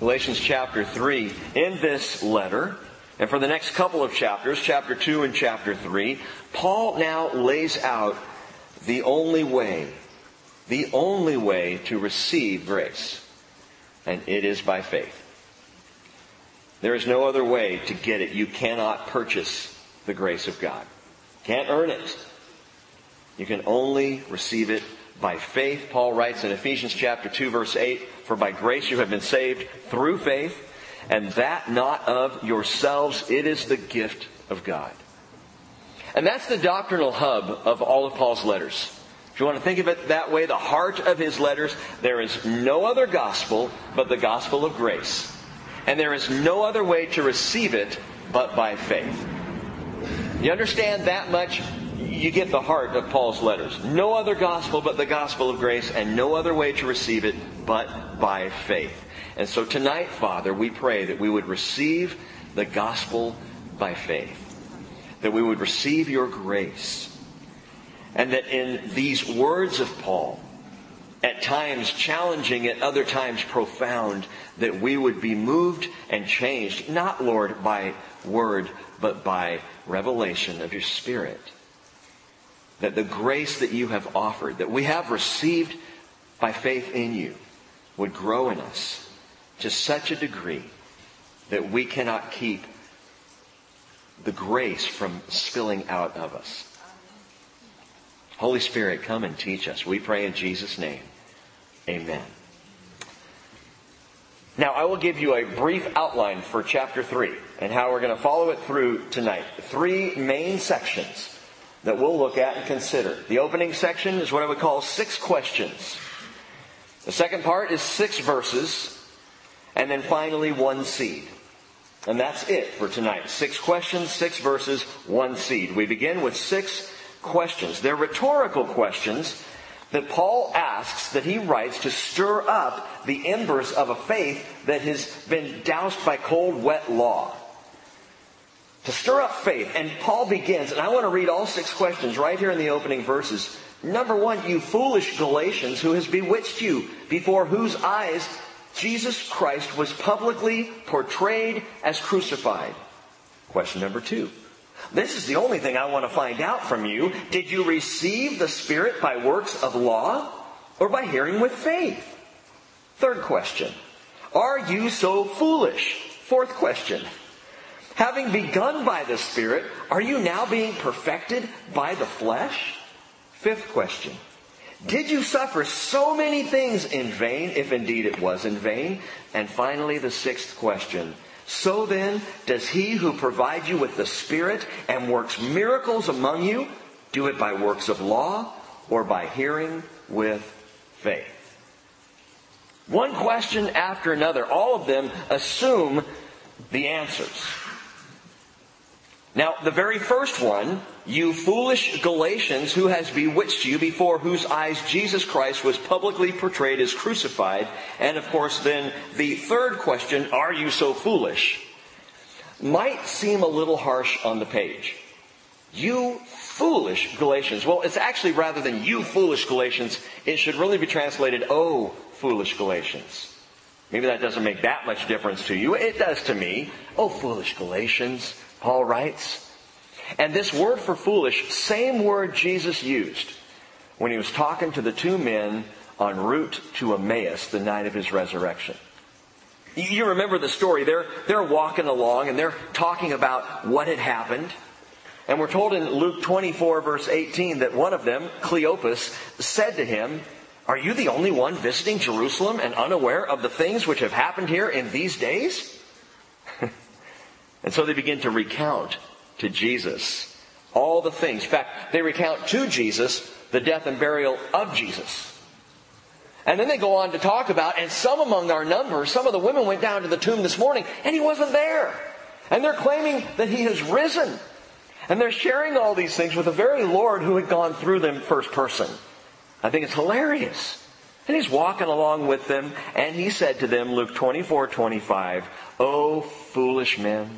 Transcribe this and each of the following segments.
Galatians chapter 3. In this letter, and for the next couple of chapters, chapter 2 and chapter 3, Paul now lays out the only way to receive grace. And it is by faith. There is no other way to get it. You cannot purchase the grace of God. Can't earn it. You can only receive it by faith. Paul writes in Ephesians chapter 2 verse 8, "For by grace you have been saved through faith, and that not of yourselves, it is the gift of God." And that's the doctrinal hub of all of Paul's letters. If you want to think of it that way, the heart of his letters, there is no other gospel but the gospel of grace. And there is no other way to receive it but by faith. You understand that much? You get the heart of Paul's letters. No other gospel but the gospel of grace, and no other way to receive it but by faith. And so tonight, Father, we pray that we would receive the gospel by faith. That we would receive your grace. And that in these words of Paul, at times challenging, at other times profound, that we would be moved and changed, not, Lord, by word, but by revelation of your Spirit. That the grace that you have offered, that we have received by faith in you, would grow in us to such a degree that we cannot keep the grace from spilling out of us. Holy Spirit, come and teach us. We pray in Jesus' name. Amen. Now, I will give you a brief outline for chapter 3 and how we're going to follow it through tonight. 3 main sections that we'll look at and consider. The opening section is what I would call 6 questions. The second part is 6 verses. And then finally 1 seed. And that's it for tonight. 6 questions, 6 verses, 1 seed. We begin with 6 questions. They're rhetorical questions that Paul asks, that he writes to stir up the embers of a faith that has been doused by cold, wet law. To stir up faith. And Paul begins, and I want to read all 6 questions right here in the opening verses. Number 1, you foolish Galatians, who has bewitched you, before whose eyes Jesus Christ was publicly portrayed as crucified. Question number 2. This is the only thing I want to find out from you. Did you receive the Spirit by works of law or by hearing with faith? Third question. Are you so foolish? Fourth question. Having begun by the Spirit, are you now being perfected by the flesh? Fifth question. Did you suffer so many things in vain, if indeed it was in vain? And finally, the 6th question. So then, does he who provides you with the Spirit and works miracles among you, do it by works of law or by hearing with faith? One question after another. All of them assume the answers. Now, the very first one, you foolish Galatians, who has bewitched you, before whose eyes Jesus Christ was publicly portrayed as crucified. And of course then the third question, are you so foolish? Might seem a little harsh on the page. You foolish Galatians. Well, it's actually, rather than you foolish Galatians, it should really be translated, oh foolish Galatians. Maybe that doesn't make that much difference to you. It does to me. Oh foolish Galatians, Paul writes. And this word for foolish, same word Jesus used when he was talking to the 2 men en route to Emmaus the night of his resurrection. You remember the story. They're walking along and they're talking about what had happened. And we're told in Luke 24 verse 18 that one of them, Cleopas, said to him, are you the only one visiting Jerusalem and unaware of the things which have happened here in these days? And so they begin to recount to Jesus all the things. In fact, they recount to Jesus the death and burial of Jesus. And then they go on to talk about, and some among our number, some of the women went down to the tomb this morning, and he wasn't there. And they're claiming that he has risen. And they're sharing all these things with the very Lord who had gone through them first person. I think it's hilarious. And he's walking along with them, and he said to them, Luke 24:25, "O foolish men,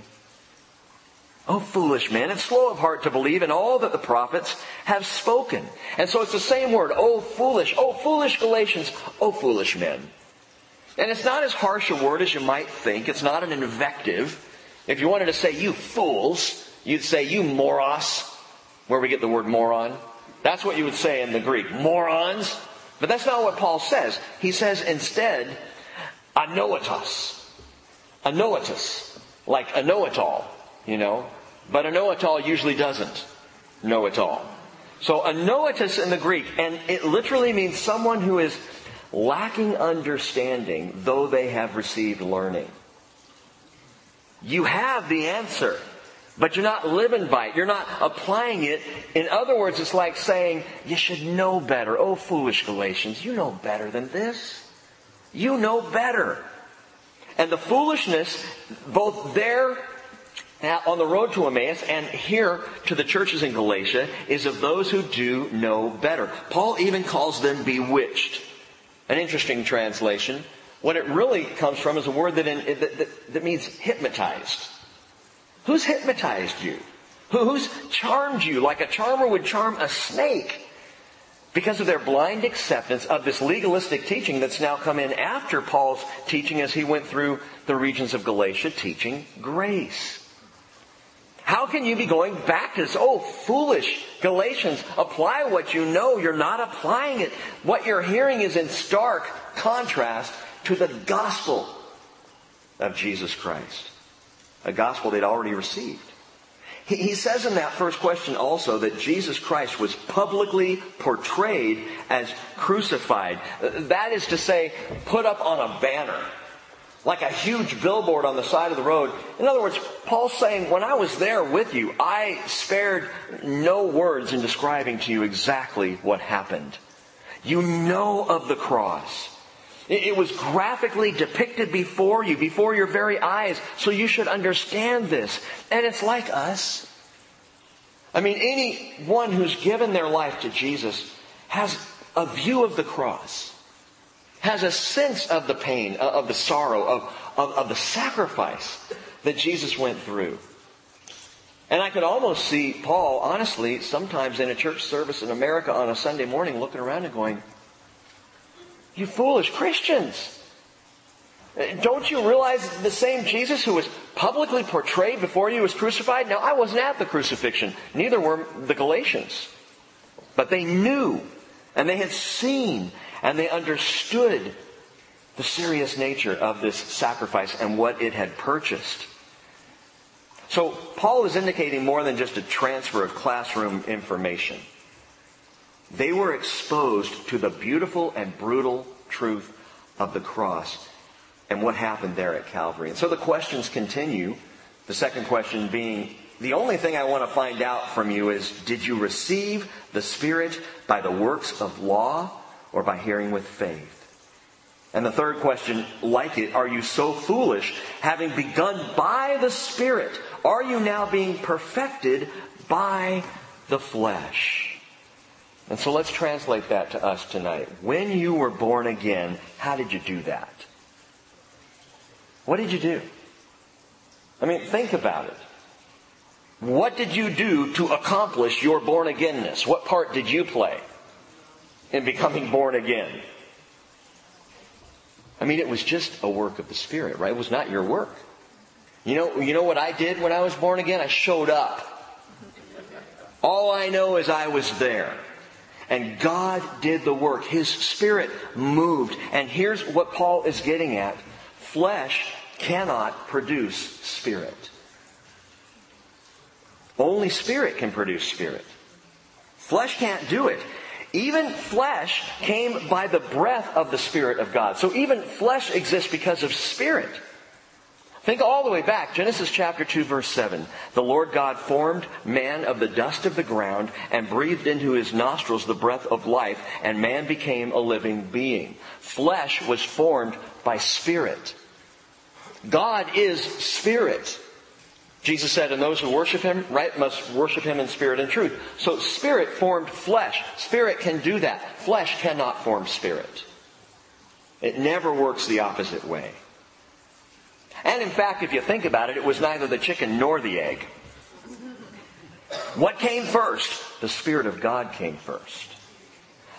O foolish men, and slow of heart to believe in all that the prophets have spoken." And so it's the same word, O foolish Galatians, O foolish men. And it's not as harsh a word as you might think. It's not an invective. If you wanted to say, you fools, you'd say, you moros, where we get the word moron. That's what you would say in the Greek, morons. But that's not what Paul says. He says instead, anoetos. Anoetos. Like a know-it-all, But a know-it-all usually doesn't know it all. So anoetos in the Greek, and it literally means someone who is lacking understanding, though they have received learning. You have the answer, but you're not living by it. You're not applying it. In other words, it's like saying, you should know better. Oh, foolish Galatians, you know better than this. You know better. And the foolishness, both there on the road to Emmaus and here to the churches in Galatia, is of those who do know better. Paul even calls them bewitched. An interesting translation. What it really comes from is a word that means hypnotized. Who's hypnotized you? Who's charmed you like a charmer would charm a snake? Because of their blind acceptance of this legalistic teaching that's now come in after Paul's teaching as he went through the regions of Galatia teaching grace. How can you be going back to this? Oh, foolish Galatians, apply what you know. You're not applying it. What you're hearing is in stark contrast to the gospel of Jesus Christ. A gospel they'd already received. He says in that first question also that Jesus Christ was publicly portrayed as crucified. That is to say, put up on a banner. Like a huge billboard on the side of the road. In other words, Paul's saying, when I was there with you, I spared no words in describing to you exactly what happened. You know of the cross. It was graphically depicted before you, before your very eyes, so you should understand this. And it's like us. I mean, anyone who's given their life to Jesus has a view of the cross. Has a sense of the pain, of the sorrow, of the sacrifice that Jesus went through. And I could almost see Paul, honestly, sometimes in a church service in America on a Sunday morning looking around and going, you foolish Christians! Don't you realize the same Jesus who was publicly portrayed before you was crucified? Now, I wasn't at the crucifixion. Neither were the Galatians. But they knew, and they had seen, and they understood the serious nature of this sacrifice and what it had purchased. So Paul is indicating more than just a transfer of classroom information. They were exposed to the beautiful and brutal truth of the cross and what happened there at Calvary. And so the questions continue. The second question being, the only thing I want to find out from you is, did you receive the Spirit by the works of law or by hearing with faith? And the third question, like it, are you so foolish? Having begun by the Spirit, are you now being perfected by the flesh? And so let's translate that to us tonight. When you were born again, how did you do that? What did you do? I mean, think about it. What did you do to accomplish your born againness? What part did you play in becoming born again? I mean, it was just a work of the Spirit, right? It was not your work. You know what I did when I was born again? I showed up. All I know is I was there. And God did the work. His Spirit moved. And here's what Paul is getting at. Flesh cannot produce Spirit. Only Spirit can produce Spirit. Flesh can't do it. Even flesh came by the breath of the Spirit of God. So even flesh exists because of Spirit. Think all the way back. Genesis chapter 2 verse 7. The Lord God formed man of the dust of the ground and breathed into his nostrils the breath of life, and man became a living being. Flesh was formed by Spirit. God is Spirit. Jesus said, and those who worship Him, right, must worship Him in spirit and truth. So Spirit formed flesh. Spirit can do that. Flesh cannot form Spirit. It never works the opposite way. And in fact, if you think about it, it was neither the chicken nor the egg. What came first? The Spirit of God came first.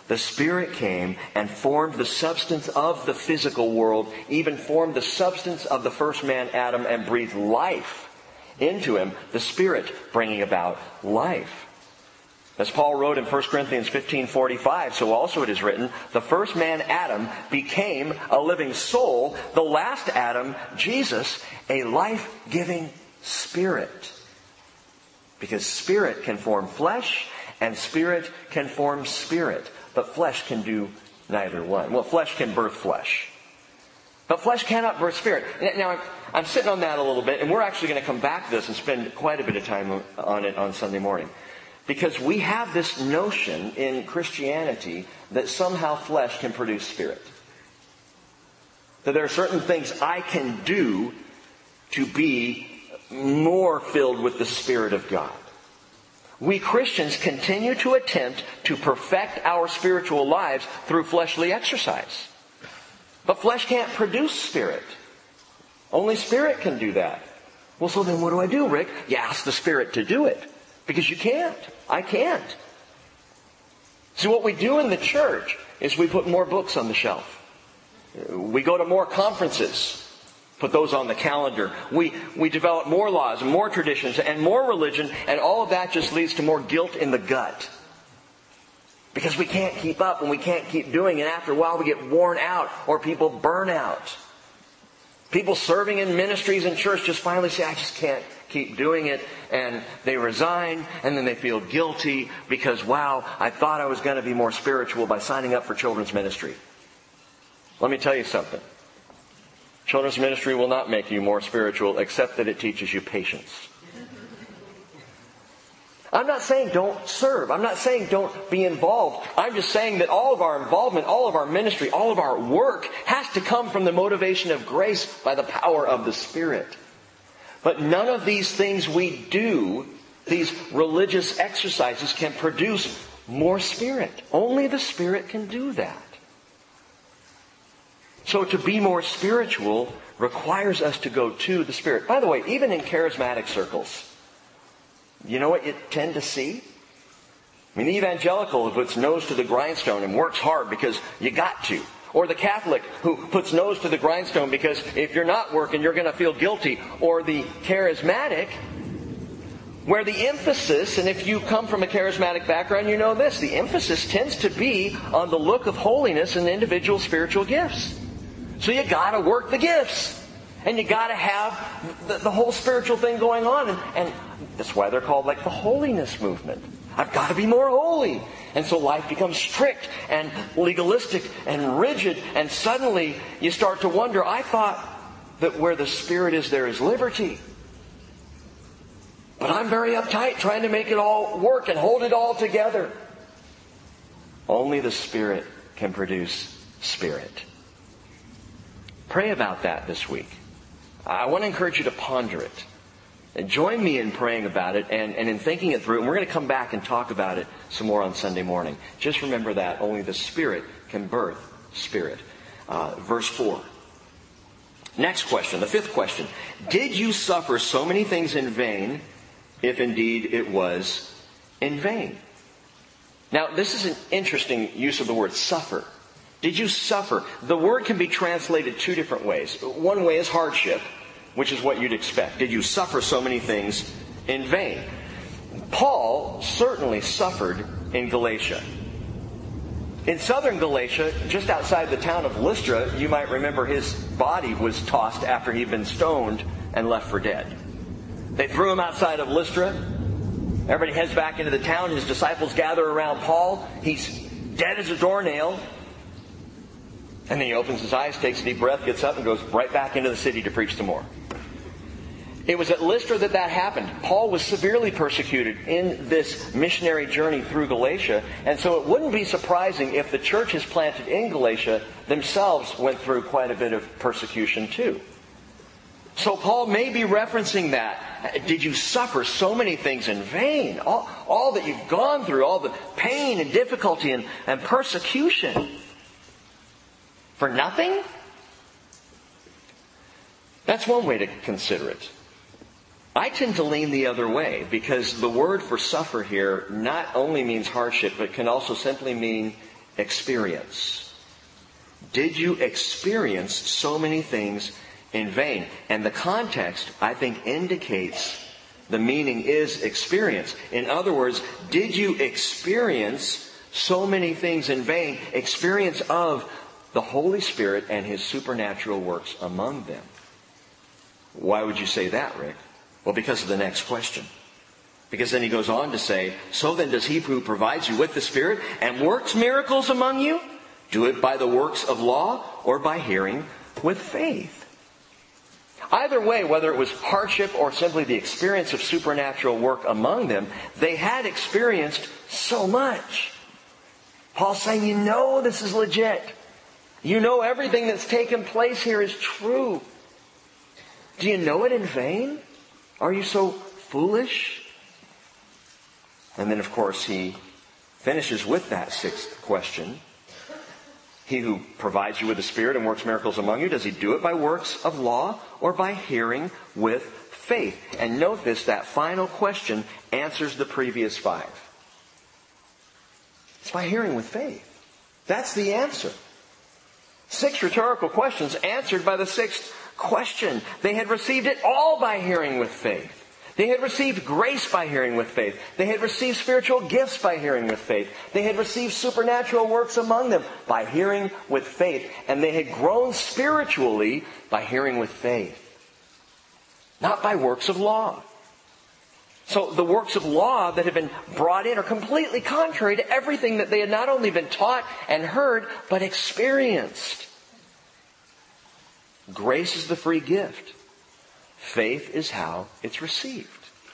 The Spirit came and formed the substance of the physical world, even formed the substance of the first man, Adam, and breathed life into him, the Spirit bringing about life. As Paul wrote in 1 Corinthians 15:45, so also it is written, the first man, Adam, became a living soul. The last Adam, Jesus, a life-giving spirit. Because spirit can form flesh, and spirit can form spirit. But flesh can do neither one. Well, flesh can birth flesh. But flesh cannot birth spirit. Now, I'm sitting on that a little bit, and we're actually going to come back to this and spend quite a bit of time on it on Sunday morning. Because we have this notion in Christianity that somehow flesh can produce spirit. That there are certain things I can do to be more filled with the Spirit of God. We Christians continue to attempt to perfect our spiritual lives through fleshly exercise. But flesh can't produce spirit. Only Spirit can do that. Well, so then what do I do, Rick? You ask the Spirit to do it. Because you can't. I can't. See, what we do in the church is we put more books on the shelf. We go to more conferences. Put those on the calendar. We develop more laws and more traditions and more religion, and all of that just leads to more guilt in the gut. Because we can't keep up and we can't keep doing it. After a while we get worn out or people burn out. People serving in ministries and church just finally say, I just can't keep doing it, and they resign, and then they feel guilty because, wow, I thought I was going to be more spiritual by signing up for children's ministry. Let me tell you something. Children's ministry will not make you more spiritual, except that it teaches you patience. I'm not saying don't serve. I'm not saying don't be involved. I'm just saying that all of our involvement, all of our ministry, all of our work has to come from the motivation of grace by the power of the Spirit. But none of these things we do, these religious exercises, can produce more Spirit. Only the Spirit can do that. So to be more spiritual requires us to go to the Spirit. By the way, even in charismatic circles, you know what you tend to see? I mean, the evangelical who puts nose to the grindstone and works hard because you got to. Or the Catholic who puts nose to the grindstone because if you're not working, you're going to feel guilty. Or the charismatic, where the emphasis, and if you come from a charismatic background, you know this, the emphasis tends to be on the look of holiness and individual spiritual gifts. So you got to work the gifts. And you got to have the whole spiritual thing going on. And that's why they're called like the holiness movement. I've got to be more holy. And so life becomes strict and legalistic and rigid. And suddenly you start to wonder, I thought that where the Spirit is, there is liberty. But I'm very uptight trying to make it all work and hold it all together. Only the Spirit can produce Spirit. Pray about that this week. I want to encourage you to ponder it. And join me in praying about it and in thinking it through. And we're going to come back and talk about it some more on Sunday morning. Just remember that. Only the Spirit can birth Spirit. Verse 4. Next question, the fifth question. Did you suffer so many things in vain, if indeed it was in vain? Now, this is an interesting use of the word suffer. Did you suffer? The word can be translated two different ways. One way is hardship, which is what you'd expect. Did you suffer so many things in vain? Paul certainly suffered in Galatia. In southern Galatia, just outside the town of Lystra, you might remember his body was tossed after he'd been stoned and left for dead. They threw him outside of Lystra. Everybody heads back into the town. His disciples gather around Paul. He's dead as a doornail. And then he opens his eyes, takes a deep breath, gets up, and goes right back into the city to preach some more. It was at Lystra that happened. Paul was severely persecuted in this missionary journey through Galatia. And so it wouldn't be surprising if the churches planted in Galatia themselves went through quite a bit of persecution too. So Paul may be referencing that. Did you suffer so many things in vain? All that you've gone through, all the pain and difficulty and persecution. For nothing? That's one way to consider it. I tend to lean the other way because the word for suffer here not only means hardship, but can also simply mean experience? Did you experience so many things in vain? And the context, I think, indicates the meaning is experience. In other words, did you experience so many things in vain? Experience of the Holy Spirit and His supernatural works among them. Why would you say that, Rick? Well, because of the next question. Because then he goes on to say, so then does He who provides you with the Spirit and works miracles among you, do it by the works of law or by hearing with faith? Either way, whether it was hardship or simply the experience of supernatural work among them, they had experienced so much. Paul's saying, you know this is legit. You know everything that's taken place here is true. Do you know it in vain? Are you so foolish? And then, of course, he finishes with that sixth question. He who provides you with the Spirit and works miracles among you, does He do it by works of law or by hearing with faith? And note this, that final question answers the previous five. It's by hearing with faith. That's the answer. 6 rhetorical questions answered by the sixth question. They had received it all by hearing with faith. They had received grace by hearing with faith. They had received spiritual gifts by hearing with faith. They had received supernatural works among them by hearing with faith. And they had grown spiritually by hearing with faith. Not by works of law. So the works of law that have been brought in are completely contrary to everything that they had not only been taught and heard, but experienced. Grace is the free gift. Faith is how it's received.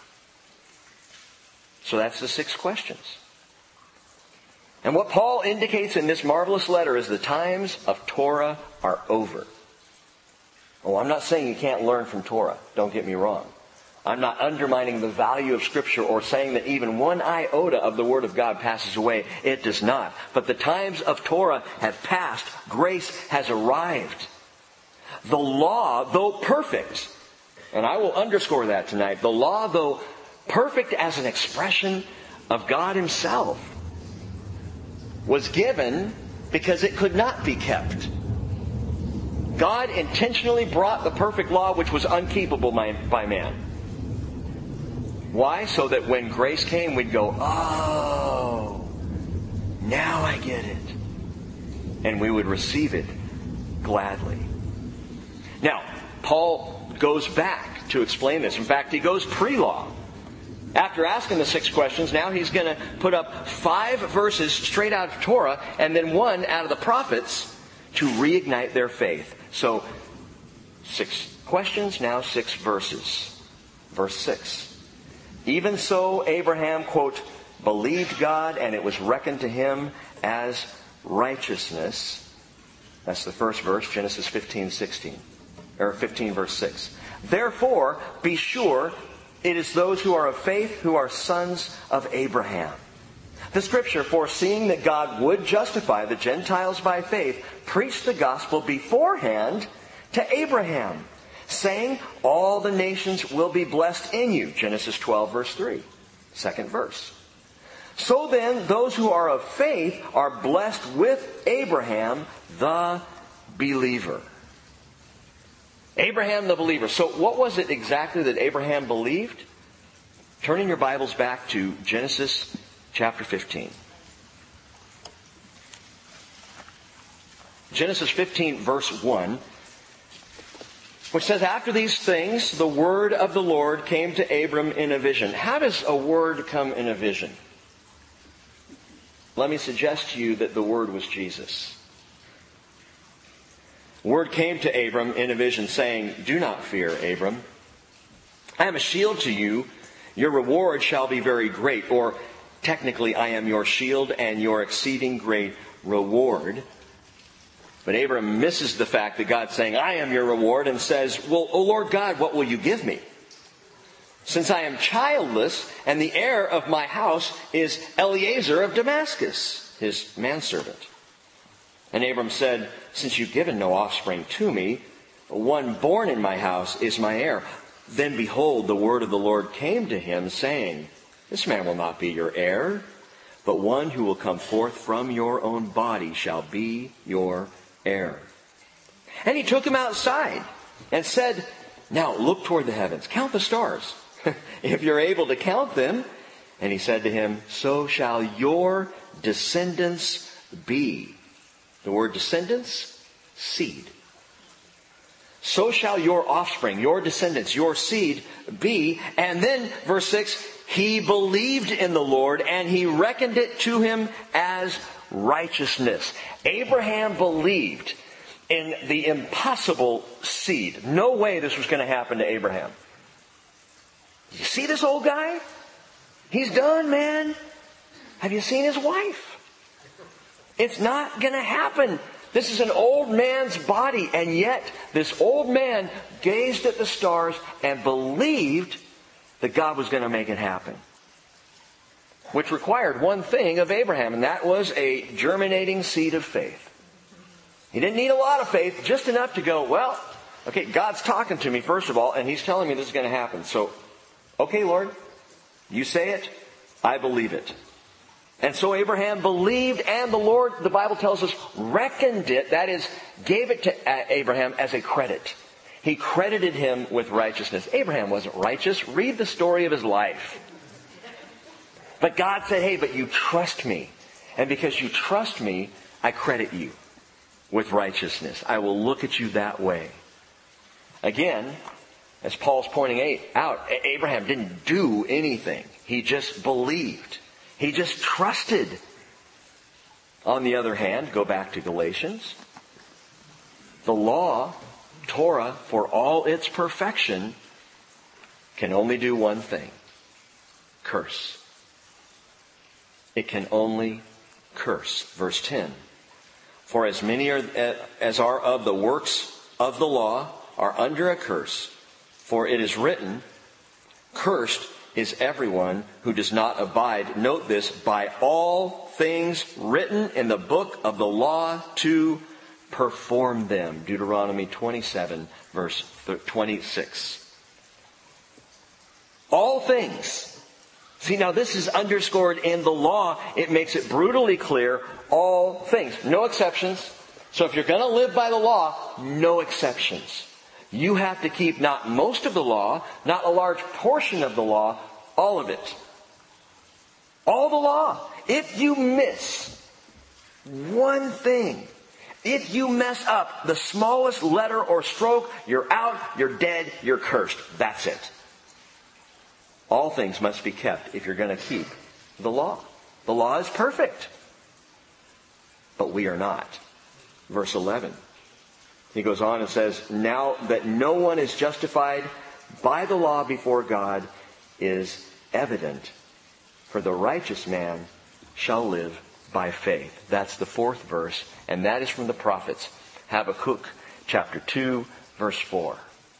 So that's the 6 questions. And what Paul indicates in this marvelous letter is the times of Torah are over. Oh, I'm not saying you can't learn from Torah. Don't get me wrong. I'm not undermining the value of Scripture or saying that even one iota of the Word of God passes away. It does not. But the times of Torah have passed. Grace has arrived. The law, though perfect, and I will underscore that tonight, the law, though perfect as an expression of God Himself, was given because it could not be kept. God intentionally brought the perfect law which was unkeepable by man. Why? So that when grace came, we'd go, oh, now I get it. And we would receive it gladly. Now, Paul goes back to explain this. In fact, he goes pre-law. After asking the 6 questions, now he's going to put up 5 verses straight out of Torah and then 1 out of the prophets to reignite their faith. So, 6 questions, now 6 verses. Verse 6. Even so, Abraham, quote, believed God and it was reckoned to him as righteousness. That's the first verse, Genesis 15:16. Or 15 verse 6. Therefore, be sure it is those who are of faith who are sons of Abraham. The Scripture, foreseeing that God would justify the Gentiles by faith, preached the gospel beforehand to Abraham, saying, all the nations will be blessed in you. Genesis 12 verse 3. Second verse. So then, those who are of faith are blessed with Abraham, the believer. Abraham the believer. So what was it exactly that Abraham believed? Turning your Bibles back to Genesis chapter 15. Genesis 15 verse 1, which says, after these things, the word of the Lord came to Abram in a vision. How does a word come in a vision? Let me suggest to you that the word was Jesus. Word came to Abram in a vision saying, do not fear, Abram. I am a shield to you. Your reward shall be very great. Or technically, I am your shield and your exceeding great reward. But Abram misses the fact that God's saying, I am your reward, and says, well, O Lord God, what will you give me? Since I am childless, and the heir of my house is Eliezer of Damascus, his manservant. And Abram said, since you've given no offspring to me, one born in my house is my heir. Then behold, the word of the Lord came to him, saying, this man will not be your heir, but one who will come forth from your own body shall be your heir. And he took him outside and said, now look toward the heavens, count the stars, if you're able to count them. And he said to him, so shall your descendants be. The word descendants, seed. So shall your offspring, your descendants, your seed be. And then verse 6, he believed in the Lord and he reckoned it to him as righteousness. Abraham believed in the impossible seed. No way this was going to happen to Abraham. You see this old guy? He's done, man. Have you seen his wife? It's not going to happen. This is an old man's body, and yet this old man gazed at the stars and believed that God was going to make it happen. Which required one thing of Abraham, and that was a germinating seed of faith. He didn't need a lot of faith, just enough to go, well, okay, God's talking to me first of all, and He's telling me this is going to happen. So, okay, Lord, you say it, I believe it. And so Abraham believed, and the Lord, the Bible tells us, reckoned it, that is, gave it to Abraham as a credit. He credited him with righteousness. Abraham wasn't righteous. Read the story of his life. But God said, hey, but you trust me. And because you trust me, I credit you with righteousness. I will look at you that way. Again, as Paul's pointing out, Abraham didn't do anything. He just believed. He just trusted. On the other hand, go back to Galatians. The law, Torah, for all its perfection, can only do one thing. Curse. It can only curse. Verse 10. For as many as are of the works of the law are under a curse. For it is written, cursed is everyone who does not abide, note this, by all things written in the book of the law to perform them. Deuteronomy 27, verse 26. All things. See, now this is underscored in the law. It makes it brutally clear. All things. No exceptions. So if you're going to live by the law, no exceptions. You have to keep not most of the law, not a large portion of the law, all of it. All the law. If you miss one thing, if you mess up the smallest letter or stroke, you're out, you're dead, you're cursed. That's it. All things must be kept if you're going to keep the law. The law is perfect. But we are not. Verse 11. He goes on and says, now that no one is justified by the law before God is evident, for the righteous man shall live by faith. That's the fourth verse, and that is from the prophets. Habakkuk chapter 2, verse 4.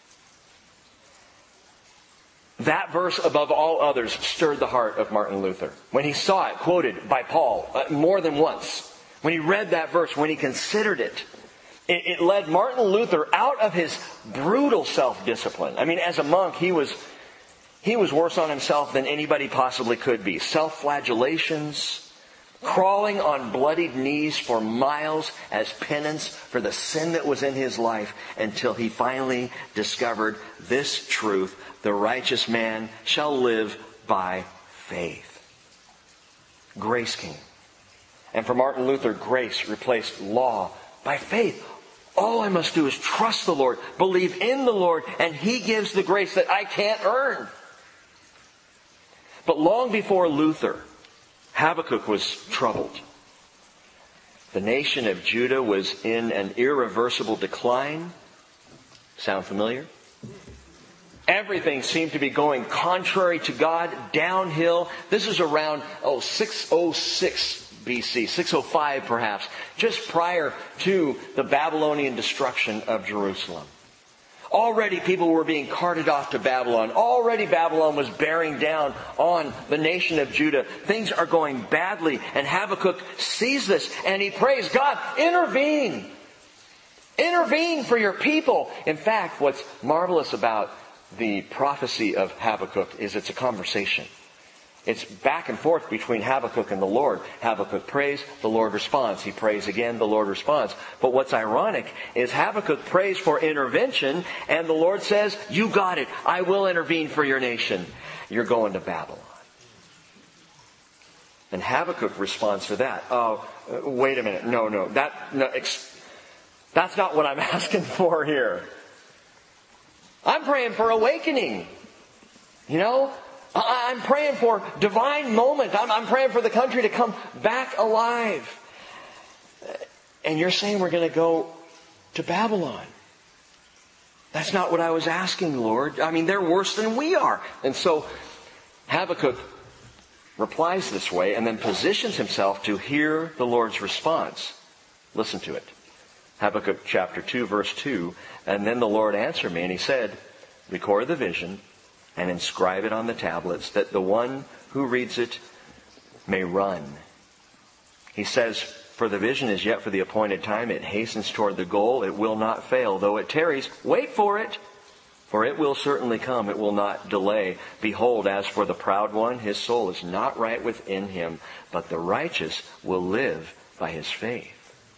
That verse, above all others, stirred the heart of Martin Luther. When he saw it quoted by Paul more than once, when he read that verse, when he considered it, it led Martin Luther out of his brutal self-discipline. I mean, as a monk, he was worse on himself than anybody possibly could be. Self-flagellations, crawling on bloodied knees for miles as penance for the sin that was in his life, until he finally discovered this truth: the righteous man shall live by faith. Grace came. And for Martin Luther, grace replaced law by faith. All I must do is trust the Lord, believe in the Lord, and He gives the grace that I can't earn. But long before Luther, Habakkuk was troubled. The nation of Judah was in an irreversible decline. Sound familiar? Everything seemed to be going contrary to God, downhill. This is around 606 BC, 605 perhaps, just prior to the Babylonian destruction of Jerusalem. Already people were being carted off to Babylon. Already Babylon was bearing down on the nation of Judah. Things are going badly, and Habakkuk sees this and he prays, God, intervene! Intervene for your people! In fact, what's marvelous about the prophecy of Habakkuk is it's a conversation. It's back and forth between Habakkuk and the Lord. Habakkuk prays, the Lord responds. He prays again, the Lord responds. But what's ironic is Habakkuk prays for intervention, and the Lord says, you got it. I will intervene for your nation. You're going to Babylon. And Habakkuk responds to that. Oh, wait a minute. No, that's not what I'm asking for here. I'm praying for awakening. I'm praying for divine moment. I'm praying for the country to come back alive. And you're saying we're going to go to Babylon. That's not what I was asking, Lord. I mean, they're worse than we are. And so Habakkuk replies this way and then positions himself to hear the Lord's response. Listen to it. Habakkuk chapter 2, verse 2. And then the Lord answered me, and He said, record the vision and inscribe it on the tablets, that the one who reads it may run. He says, for the vision is yet for the appointed time. It hastens toward the goal. It will not fail. Though it tarries, wait for it. For it will certainly come. It will not delay. Behold, as for the proud one, his soul is not right within him. But the righteous will live by his faith.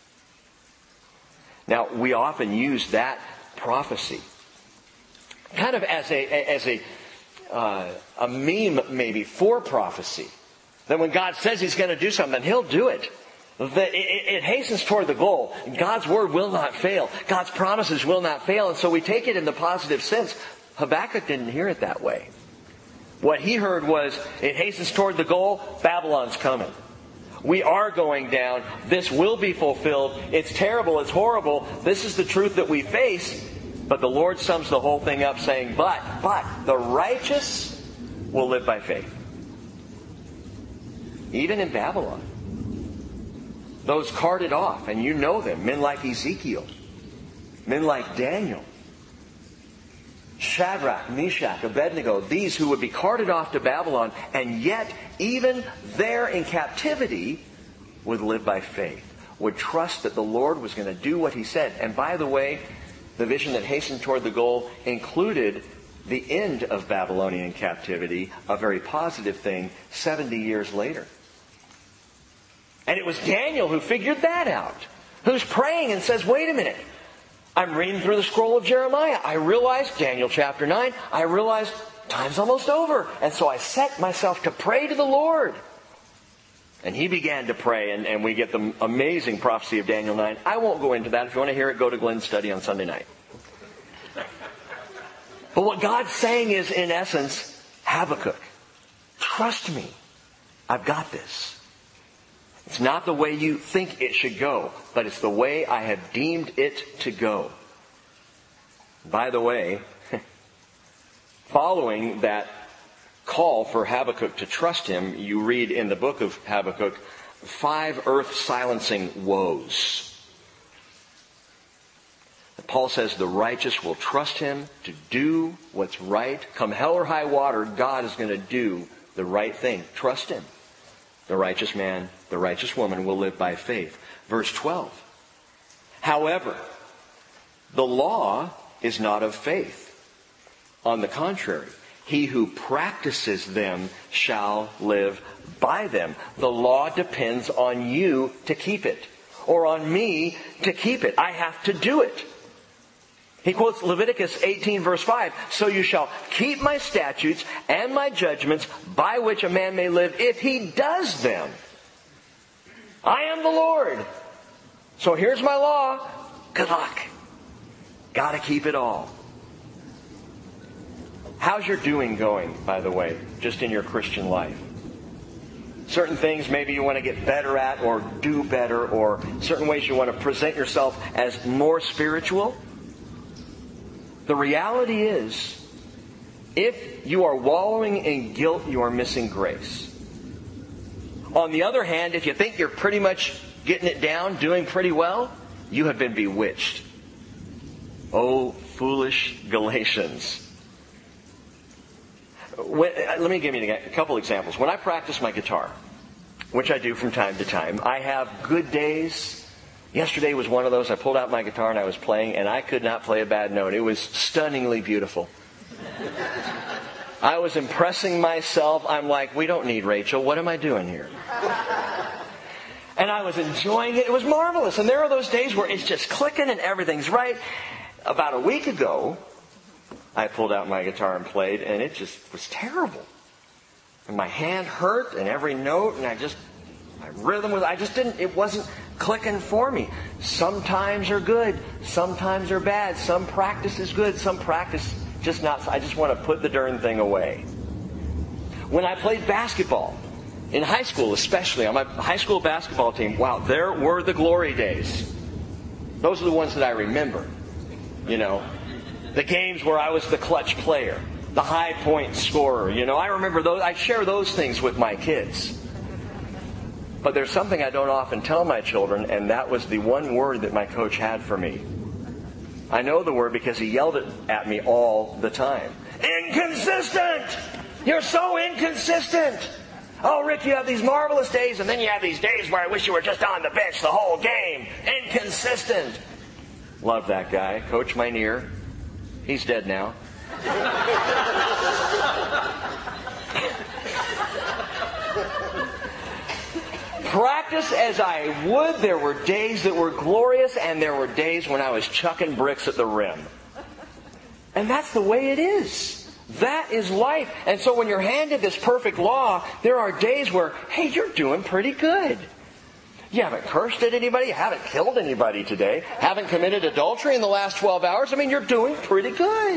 Now, we often use that prophecy kind of as a meme maybe for prophecy. That when God says He's going to do something, He'll do it. It hastens toward the goal. God's word will not fail. God's promises will not fail. And so we take it in the positive sense. Habakkuk didn't hear it that way. What he heard was, it hastens toward the goal, Babylon's coming. We are going down. This will be fulfilled. It's terrible. It's horrible. This is the truth that we face. But the Lord sums the whole thing up saying, but the righteous will live by faith. Even in Babylon. Those carted off, and you know them. Men like Ezekiel. Men like Daniel. Shadrach, Meshach, Abednego. These who would be carted off to Babylon, and yet, even there in captivity, would live by faith. Would trust that the Lord was going to do what He said. And by the way, the vision that hastened toward the goal included the end of Babylonian captivity, a very positive thing, 70 years later. And it was Daniel who figured that out. Who's praying and says, wait a minute. I'm reading through the scroll of Jeremiah. I realized, Daniel chapter 9, I realized time's almost over. And so I set myself to pray to the Lord. And he began to pray, and we get the amazing prophecy of Daniel 9. I won't go into that. If you want to hear it, go to Glenn's study on Sunday night. But what God's saying is, in essence, Habakkuk, trust me. I've got this. It's not the way you think it should go, but it's the way I have deemed it to go. By the way, following that call for Habakkuk to trust Him, you read in the book of Habakkuk 5 earth-silencing woes. Paul says the righteous will trust Him to do what's right. Come hell or high water, God is going to do the right thing. Trust Him. The righteous man, the righteous woman will live by faith. Verse 12. However, the law is not of faith. On the contrary, he who practices them shall live by them. The law depends on you to keep it, or on me to keep it. I have to do it. He quotes Leviticus 18 verse 5. So you shall keep my statutes and my judgments by which a man may live if he does them. I am the Lord. So here's my law. Good luck. Gotta keep it all. How's your doing going, by the way, just in your Christian life? Certain things maybe you want to get better at or do better, or certain ways you want to present yourself as more spiritual. The reality is, if you are wallowing in guilt, you are missing grace. On the other hand, if you think you're pretty much getting it down, doing pretty well, you have been bewitched. Oh, foolish Galatians. Let me give you a couple examples. When I practice my guitar, which I do from time to time, I have good days. Yesterday was one of those. I pulled out my guitar and I was playing, and I could not play a bad note. It was stunningly beautiful. I was impressing myself. I'm like, we don't need Rachel. What am I doing here? And I was enjoying it. It was marvelous. And there are those days where it's just clicking and everything's right. About a week ago, I pulled out my guitar and played, and it just was terrible. And my hand hurt, and every note, and my rhythm was, it wasn't clicking for me. Sometimes are good, sometimes are bad. Some practice is good, some practice just not. I just want to put the darn thing away. When I played basketball, in high school especially, on my high school basketball team, wow, there were the glory days. Those are the ones that I remember. You know, the games where I was the clutch player, the high point scorer. You know, I remember those. I share those things with my kids. But there's something I don't often tell my children, and that was the one word that my coach had for me. I know the word because he yelled it at me all the time. Inconsistent! You're so inconsistent! Oh, Rick, you have these marvelous days, and then you have these days where I wish you were just on the bench the whole game. Inconsistent! Love that guy. Coach Minear. He's dead now. Practice as I would, there were days that were glorious, and there were days when I was chucking bricks at the rim. And that's the way it is. That is life. And so when you're handed this perfect law, there are days where, hey, you're doing pretty good. You haven't cursed at anybody. You haven't killed anybody today. Haven't committed adultery in the last 12 hours. I mean, you're doing pretty good.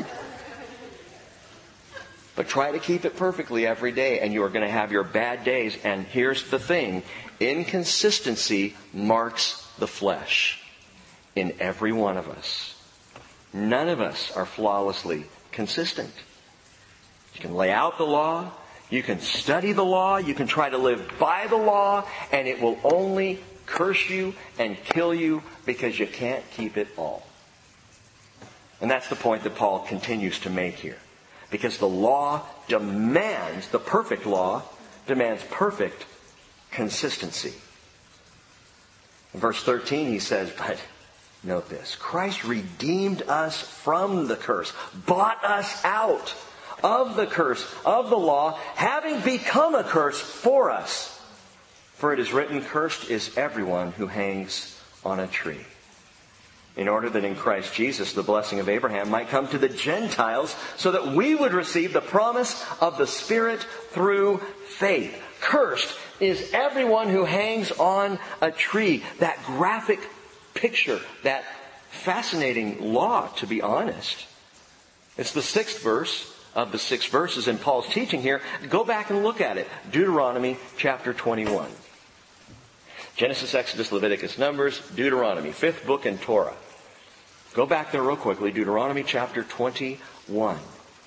But try to keep it perfectly every day, and you are going to have your bad days. And here's the thing. Inconsistency marks the flesh in every one of us. None of us are flawlessly consistent. You can lay out the law. You can study the law. You can try to live by the law. And it will only curse you and kill you because you can't keep it all. And that's the point that Paul continues to make here. Because the law demands, the perfect law demands perfect consistency. In verse 13 he says, but note this, Christ redeemed us from the curse, bought us out of the curse of the law, having become a curse for us. For it is written, cursed is everyone who hangs on a tree. In order that in Christ Jesus the blessing of Abraham might come to the Gentiles, so that we would receive the promise of the Spirit through faith. Cursed is everyone who hangs on a tree. That graphic picture, that fascinating law, to be honest. It's the 6th verse of the 6 verses in Paul's teaching here. Go back and look at it. Deuteronomy chapter 21. Genesis, Exodus, Leviticus, Numbers, Deuteronomy, 5th book in Torah. Go back there real quickly. Deuteronomy chapter 21.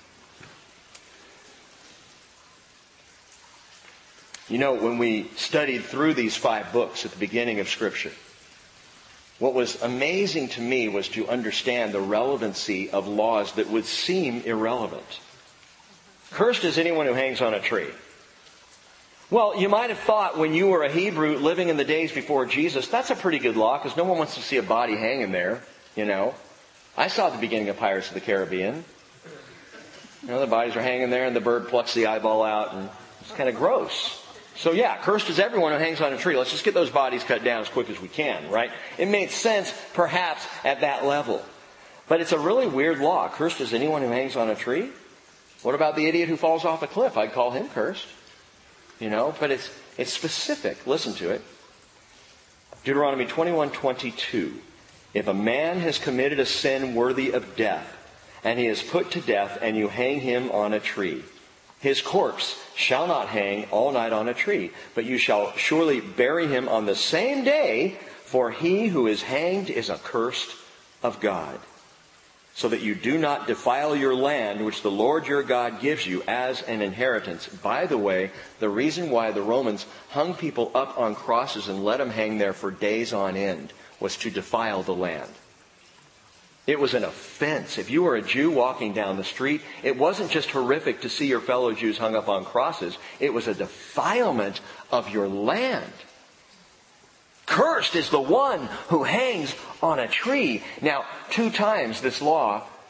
You know, when we studied through these 5 books at the beginning of Scripture, what was amazing to me was to understand the relevancy of laws that would seem irrelevant. Cursed is anyone who hangs on a tree. Well, you might have thought when you were a Hebrew living in the days before Jesus, that's a pretty good law because no one wants to see a body hanging there, you know. I saw the beginning of Pirates of the Caribbean. You know, the bodies are hanging there and the bird plucks the eyeball out and it's kind of gross. So yeah, cursed is everyone who hangs on a tree. Let's just get those bodies cut down as quick as we can, right? It made sense perhaps at that level. But it's a really weird law. Cursed is anyone who hangs on a tree. What about the idiot who falls off a cliff? I'd call him cursed. You know, but it's specific. Listen to it. Deuteronomy 21:22. If a man has committed a sin worthy of death, and he is put to death, and you hang him on a tree, his corpse shall not hang all night on a tree, but you shall surely bury him on the same day, for he who is hanged is accursed of God. So that you do not defile your land, which the Lord your God gives you as an inheritance. By the way, the reason why the Romans hung people up on crosses and let them hang there for days on end was to defile the land. It was an offense. If you were a Jew walking down the street, it wasn't just horrific to see your fellow Jews hung up on crosses. It was a defilement of your land. Cursed is the one who hangs on a tree. Now, 2 times this law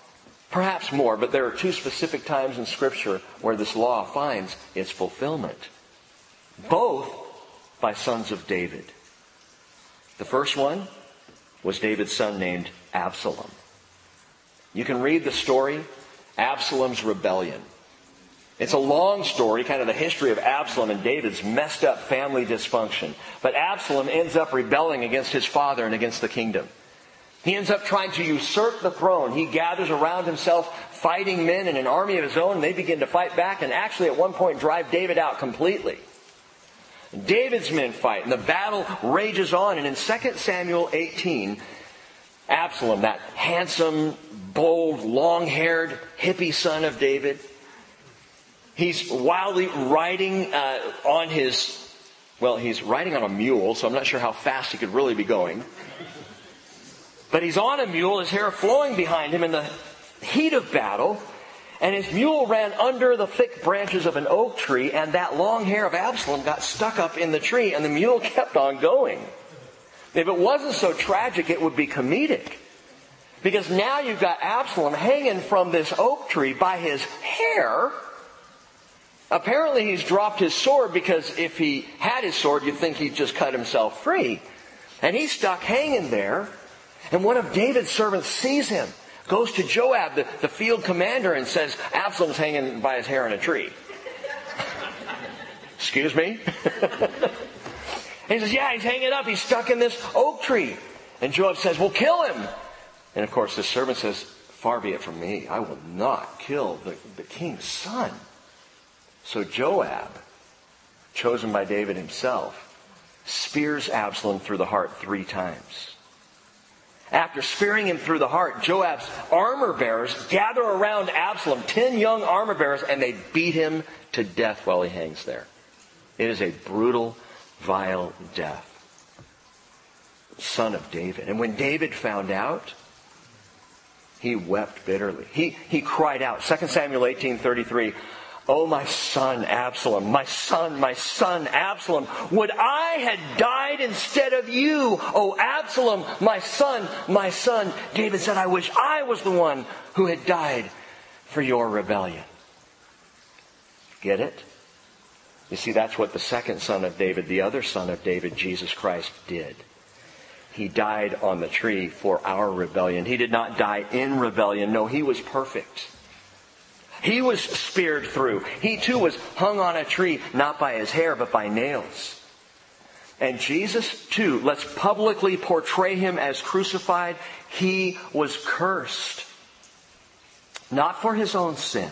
Perhaps more, but there are two specific times in Scripture where this law finds its fulfillment. Both by sons of David. The first one was David's son named Absalom. You can read the story, Absalom's rebellion. It's a long story, kind of the history of Absalom and David's messed up family dysfunction. But Absalom ends up rebelling against his father and against the kingdom. He ends up trying to usurp the throne. He gathers around himself fighting men in an army of his own, and they begin to fight back and actually at one point drive David out completely. David's men fight, and the battle rages on. And in 2 Samuel 18, Absalom, that handsome, bold, long-haired, hippie son of David, he's wildly riding he's riding on a mule, so I'm not sure how fast he could really be going. But he's on a mule, his hair flowing behind him in the heat of battle. And his mule ran under the thick branches of an oak tree, and that long hair of Absalom got stuck up in the tree, and the mule kept on going. If it wasn't so tragic, it would be comedic. Because now you've got Absalom hanging from this oak tree by his hair. Apparently he's dropped his sword, because if he had his sword, you'd think he'd just cut himself free. And he's stuck hanging there. And one of David's servants sees him, goes to Joab, the field commander, and says, Absalom's hanging by his hair in a tree. Excuse me? And he says, yeah, he's hanging up. He's stuck in this oak tree. And Joab says, well, kill him. And of course, the servant says, far be it from me. I will not kill the king's son. So Joab, chosen by David himself, spears Absalom through the heart 3 times. After spearing him through the heart, Joab's armor bearers gather around Absalom, 10 young armor bearers, and they beat him to death while he hangs there. It is a brutal, vile death. Son of David. And when David found out, he wept bitterly. He cried out. 2 Samuel 18:33. Oh, my son Absalom, my son Absalom, would I had died instead of you. Oh, Absalom, my son. David said, I wish I was the one who had died for your rebellion. Get it? You see, that's what the second son of David, the other son of David, Jesus Christ, did. He died on the tree for our rebellion. He did not die in rebellion. No, he was perfect. He was speared through. He too was hung on a tree, not by his hair, but by nails. And Jesus too, let's publicly portray him as crucified. He was cursed. Not for his own sin,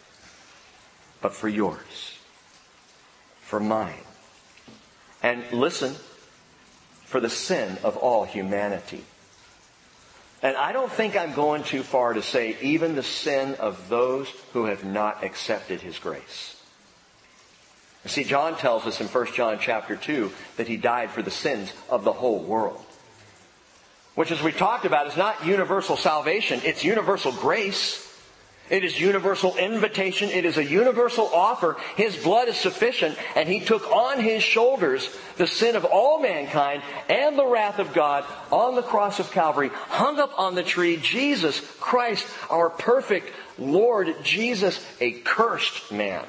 but for yours. For mine. And listen, for the sin of all humanity. And I don't think I'm going too far to say even the sin of those who have not accepted his grace. You see, John tells us in 1 John chapter 2 that he died for the sins of the whole world. Which, as we talked about, is not universal salvation. It's universal grace. It is universal invitation. It is a universal offer. His blood is sufficient, and he took on his shoulders the sin of all mankind and the wrath of God on the cross of Calvary, hung up on the tree. Jesus Christ, our perfect Lord Jesus, a cursed man,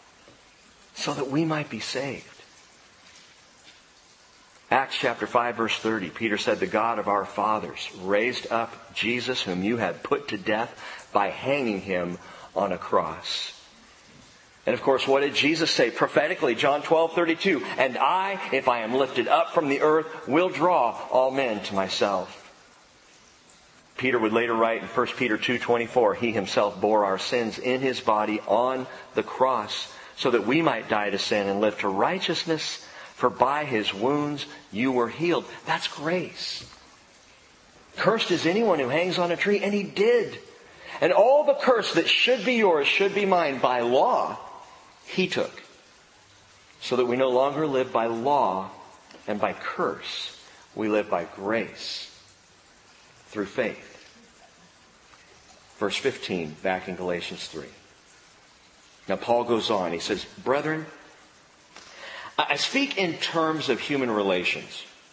so that we might be saved. Acts chapter 5 verse 30, Peter said, the God of our fathers raised up Jesus, whom you had put to death by hanging him on a cross. And of course, what did Jesus say prophetically? John 12:32, and I, if I am lifted up from the earth, will draw all men to myself. Peter would later write in 1 Peter 2:24, he himself bore our sins in his body on the cross, so that we might die to sin and live to righteousness. For by his wounds you were healed. That's grace. Cursed is anyone who hangs on a tree, and he did. And all the curse that should be yours, should be mine by law, he took. So that we no longer live by law and by curse. We live by grace through faith. Verse 15, back in Galatians 3. Now Paul goes on. He says, brethren, I speak in terms of human relations.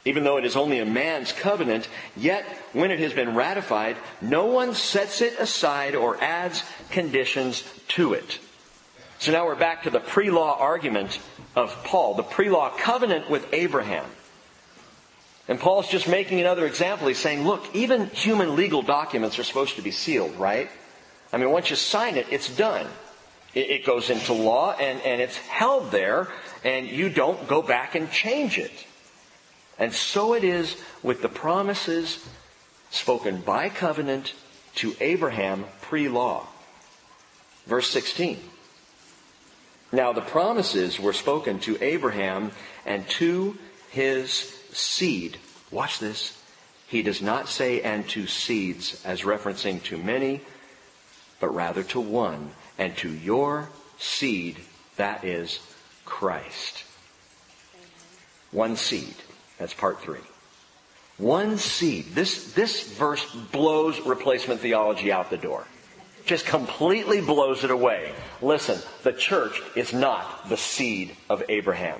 Even though it is only a man's covenant, yet when it has been ratified, no one sets it aside or adds conditions to it. So now we're back to the pre-law argument of Paul, the pre-law covenant with Abraham. And Paul's just making another example. He's saying, look, even human legal documents are supposed to be sealed, right? I mean, once you sign it, it's done. It goes into law and it's held there, and you don't go back and change it. And so it is with the promises spoken by covenant to Abraham pre-law. Verse 16. Now the promises were spoken to Abraham and to his seed. Watch this. He does not say and to seeds as referencing to many, but rather to one, and to your seed, that is Christ. One seed. That's part 3. One seed. This verse blows replacement theology out the door. Just completely blows it away. Listen, the church is not the seed of Abraham.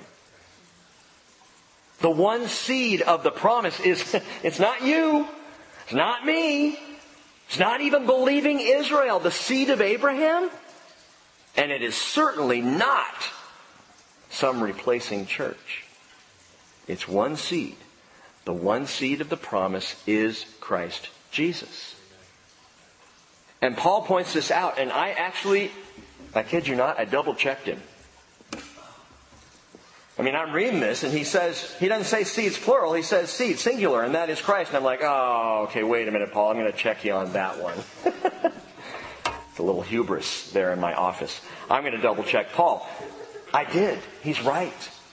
The one seed of the promise is, it's not you. It's not me. It's not even believing Israel, the seed of Abraham. And it is certainly not some replacing church. It's one seed. The one seed of the promise is Christ Jesus. And Paul points this out, and I kid you not, I double-checked him. I mean, I'm reading this, and he doesn't say seeds plural, he says seed singular, and that is Christ. And I'm like, oh, okay, wait a minute, Paul, I'm going to check you on that one. It's a little hubris there in my office. I'm going to double-check Paul. I did. He's right.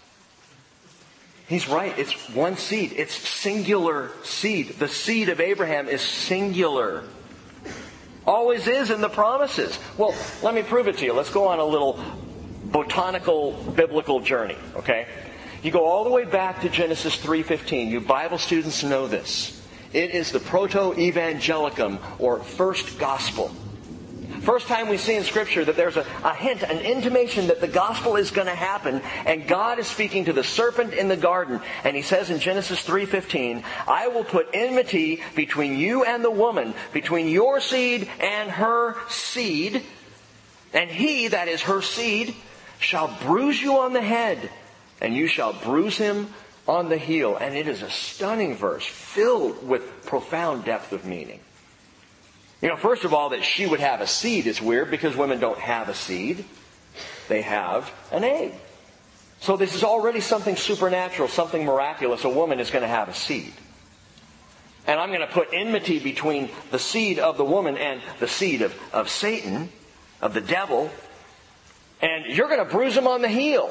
He's right. It's one seed. It's singular seed. The seed of Abraham is singular. Always is in the promises. Well, let me prove it to you. Let's go on a little botanical biblical journey, okay? You go all the way back to Genesis 3:15. You Bible students know this. It is the proto-evangelicum, or first gospel. First time we see in Scripture that there's a hint, an intimation that the gospel is going to happen, and God is speaking to the serpent in the garden, and He says in Genesis 3:15, I will put enmity between you and the woman, between your seed and her seed, and he, that is her seed, shall bruise you on the head, and you shall bruise him on the heel. And it is a stunning verse, filled with profound depth of meaning. You know, first of all, that she would have a seed is weird, because women don't have a seed. They have an egg. So this is already something supernatural, something miraculous. A woman is going to have a seed. And I'm going to put enmity between the seed of the woman and the seed of Satan, of the devil. And you're going to bruise him on the heel.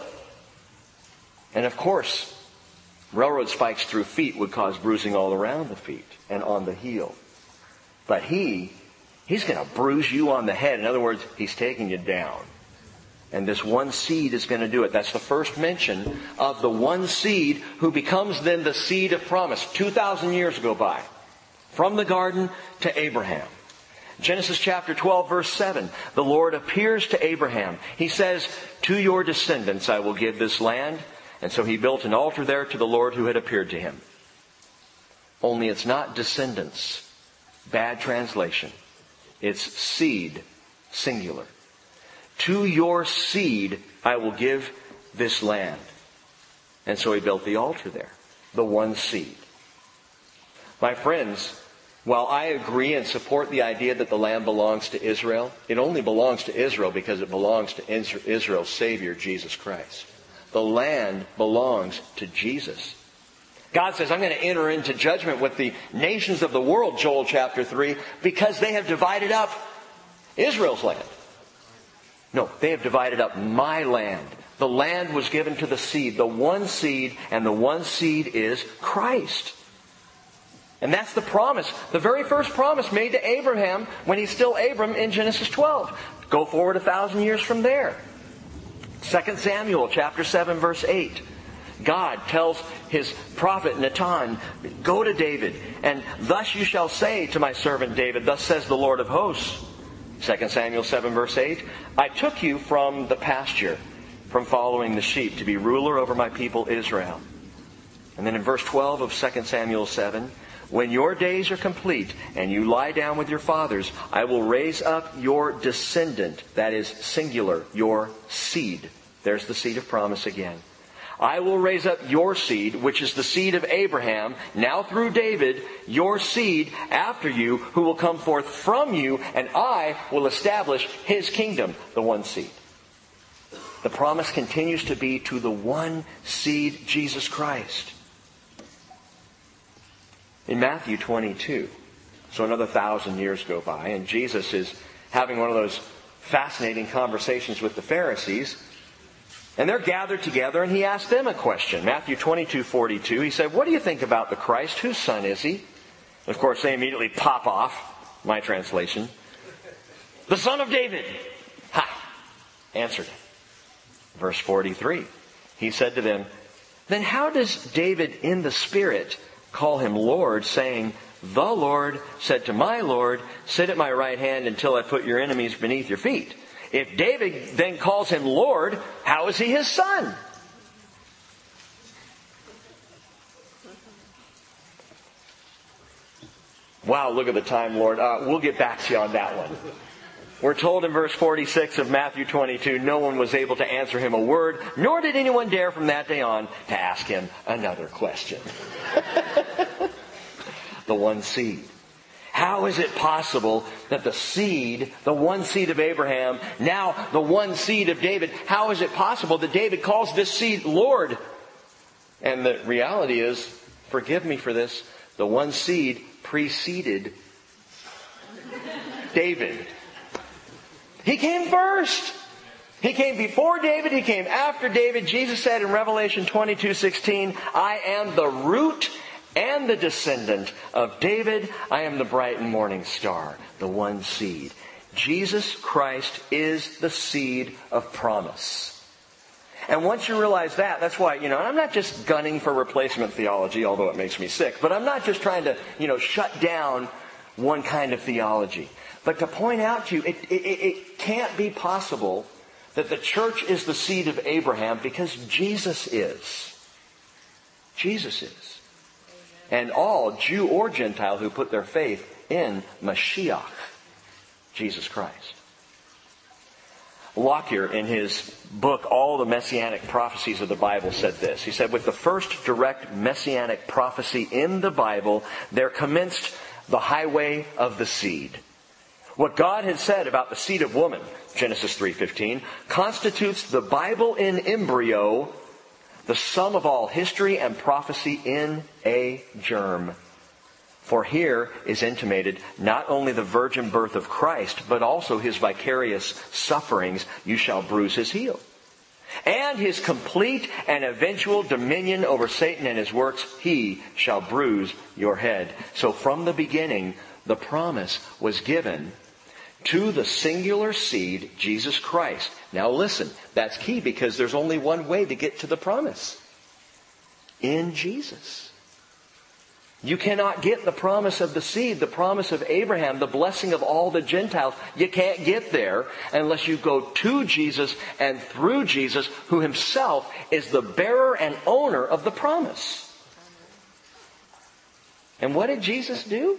And of course, railroad spikes through feet would cause bruising all around the feet and on the heel. But he's going to bruise you on the head. In other words, he's taking you down. And this one seed is going to do it. That's the first mention of the one seed who becomes then the seed of promise. 2,000 years go by. From the garden to Abraham. Genesis chapter 12, verse 7. The Lord appears to Abraham. He says, to your descendants I will give this land. And so he built an altar there to the Lord who had appeared to him. Only it's not descendants. Bad translation. It's seed, singular. To your seed I will give this land. And so he built the altar there. The one seed. My friends, while I agree and support the idea that the land belongs to Israel, it only belongs to Israel because it belongs to Israel's Savior, Jesus Christ. The land belongs to Jesus. God says, I'm going to enter into judgment with the nations of the world, Joel chapter 3, because they have divided up Israel's land. No, they have divided up my land. The land was given to the seed, the one seed, and the one seed is Christ. And that's the promise, the very first promise made to Abraham when he's still Abram in Genesis 12. Go forward 1,000 years from there. 2 Samuel chapter 7, verse 8. God tells his prophet Nathan, go to David, and thus you shall say to my servant David, thus says the Lord of hosts. 2 Samuel 7 verse 8, I took you from the pasture, from following the sheep, to be ruler over my people Israel. And then in verse 12 of 2 Samuel 7, when your days are complete and you lie down with your fathers, I will raise up your descendant, that is singular, your seed. There's the seed of promise again. I will raise up your seed, which is the seed of Abraham, now through David, your seed after you, who will come forth from you, and I will establish his kingdom, the one seed. The promise continues to be to the one seed, Jesus Christ. In Matthew 22, so another 1,000 years go by, and Jesus is having one of those fascinating conversations with the Pharisees. And they're gathered together, and he asked them a question. Matthew 22:42, he said, what do you think about the Christ? Whose son is he? And of course, they immediately pop off, my translation. The son of David. Ha! Answered him. Verse 43, he said to them, then how does David in the Spirit call him Lord, saying, the Lord said to my Lord, sit at my right hand until I put your enemies beneath your feet. If David then calls him Lord, how is he his son? Wow, look at the time, Lord. We'll get back to you on that one. We're told in verse 46 of Matthew 22, no one was able to answer him a word, nor did anyone dare from that day on to ask him another question. The one seed. How is it possible that the seed, the one seed of Abraham, now the one seed of David, how is it possible that David calls this seed Lord? And the reality is, forgive me for this, the one seed preceded David. He came first. He came before David. He came after David. Jesus said in Revelation 22:16, I am the root and the descendant of David. I am the bright and morning star, the one seed. Jesus Christ is the seed of promise. And once you realize that, that's why, I'm not just gunning for replacement theology, although it makes me sick, but I'm not just trying to, shut down one kind of theology. But to point out to you, it can't be possible that the church is the seed of Abraham because Jesus is. Jesus is. And all, Jew or Gentile, who put their faith in Mashiach, Jesus Christ. Lockyer, in his book, All the Messianic Prophecies of the Bible, said this. He said, with the first direct Messianic prophecy in the Bible, there commenced the highway of the seed. What God had said about the seed of woman, Genesis 3:15, constitutes the Bible in embryo, the sum of all history and prophecy in a germ. For here is intimated not only the virgin birth of Christ, but also his vicarious sufferings. You shall bruise his heel. And his complete and eventual dominion over Satan and his works, he shall bruise your head. So from the beginning, the promise was given to the singular seed, Jesus Christ. Now listen, that's key because there's only one way to get to the promise. In Jesus. You cannot get the promise of the seed, the promise of Abraham, the blessing of all the Gentiles. You can't get there unless you go to Jesus and through Jesus, who himself is the bearer and owner of the promise. And what did Jesus do?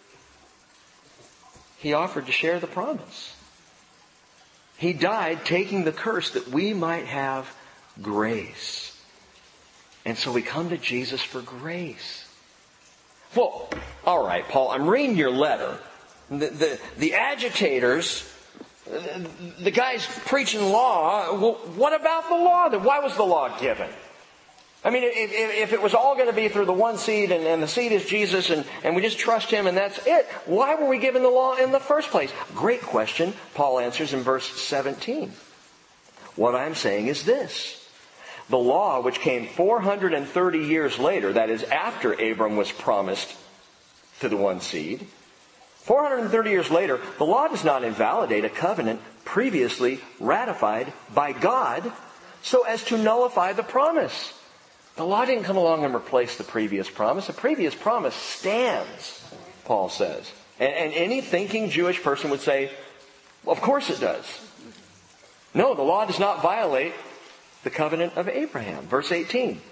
He offered to share the promise. He died taking the curse that we might have grace. And so we come to Jesus for grace. Well, all right, Paul, I'm reading your letter. The agitators, the guys preaching law, well, what about the law? Why was the law given? I mean, if it was all going to be through the one seed and the seed is Jesus and we just trust him and that's it, why were we given the law in the first place? Great question. Paul answers in verse 17. What I'm saying is this. The law, which came 430 years later, that is after Abram was promised to the one seed, 430 years later, the law does not invalidate a covenant previously ratified by God so as to nullify the promise. The law didn't come along and replace the previous promise. The previous promise stands, Paul says. And any thinking Jewish person would say, well, of course it does. No, the law does not violate the covenant of Abraham. Verse 18.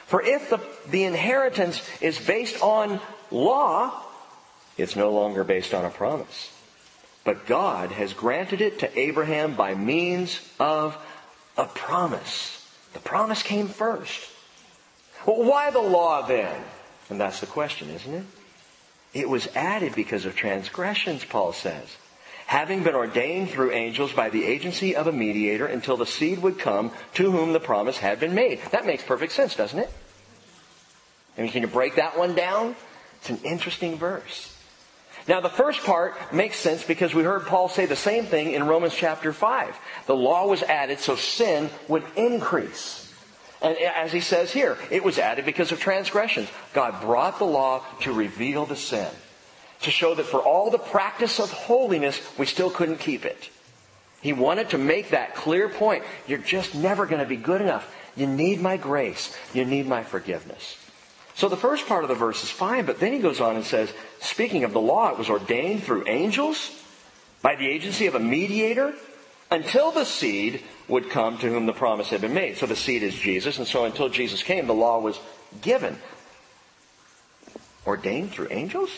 For if the inheritance is based on law, it's no longer based on a promise. But God has granted it to Abraham by means of a promise. The promise came first. Well, why the law then? And that's the question, isn't it? It was added because of transgressions, Paul says. Having been ordained through angels by the agency of a mediator until the seed would come to whom the promise had been made. That makes perfect sense, doesn't it? I mean, can you break that one down? It's an interesting verse. Now, the first part makes sense because we heard Paul say the same thing in Romans chapter 5. The law was added so sin would increase. And as he says here, it was added because of transgressions. God brought the law to reveal the sin. To show that for all the practice of holiness, we still couldn't keep it. He wanted to make that clear point. You're just never going to be good enough. You need my grace. You need my forgiveness. So the first part of the verse is fine, but then he goes on and says, speaking of the law, it was ordained through angels by the agency of a mediator until the seed would come to whom the promise had been made. So the seed is Jesus, and so until Jesus came, the law was given. Ordained through angels?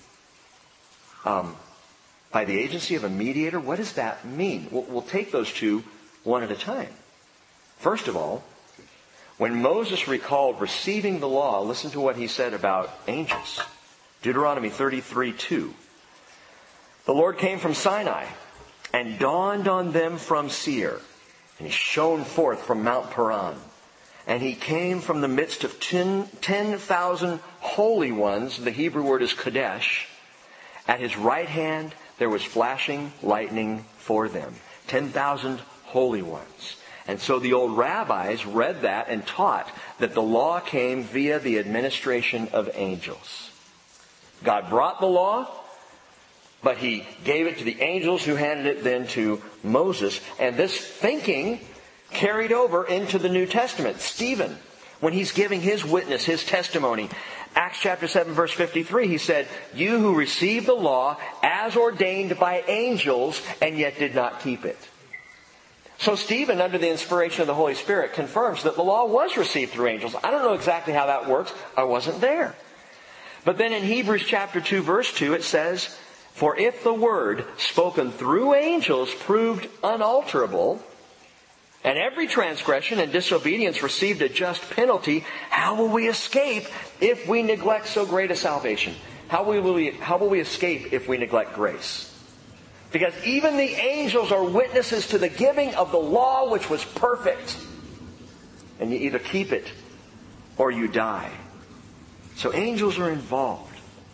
By the agency of a mediator? What does that mean? We'll take those two one at a time. First of all, when Moses recalled receiving the law, listen to what he said about angels. Deuteronomy 33:2. The Lord came from Sinai and dawned on them from Seir, and he shone forth from Mount Paran. And he came from the midst of 10,000 holy ones. The Hebrew word is Kadesh. At his right hand there was flashing lightning for them. 10,000 holy ones. And so the old rabbis read that and taught that the law came via the administration of angels. God brought the law, but he gave it to the angels who handed it then to Moses. And this thinking carried over into the New Testament. Stephen, when he's giving his witness, his testimony, Acts chapter 7 verse 53, he said, you who received the law as ordained by angels and yet did not keep it. So Stephen, under the inspiration of the Holy Spirit, confirms that the law was received through angels. I don't know exactly how that works. I wasn't there. But then in Hebrews chapter 2 verse 2 it says, for if the word spoken through angels proved unalterable, and every transgression and disobedience received a just penalty, how will we escape if we neglect so great a salvation? How will we escape if we neglect grace? Because even the angels are witnesses to the giving of the law, which was perfect. And you either keep it or you die. So angels are involved.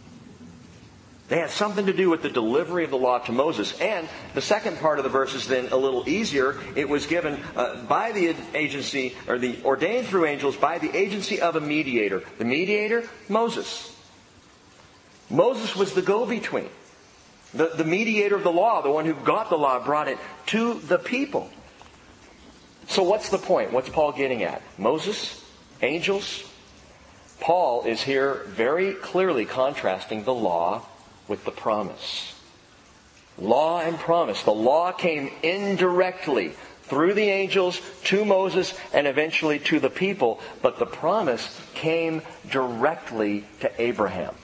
They had something to do with the delivery of the law to Moses. And the second part of the verse is then a little easier. It was given by the agency, or the ordained through angels, by the agency of a mediator. The mediator, Moses. Moses was the go-between. The mediator of the law, the one who got the law, brought it to the people. So what's the point? What's Paul getting at? Moses? Angels? Paul is here very clearly contrasting the law with the promise. Law and promise. The law came indirectly through the angels to Moses and eventually to the people, but the promise came directly to Abraham.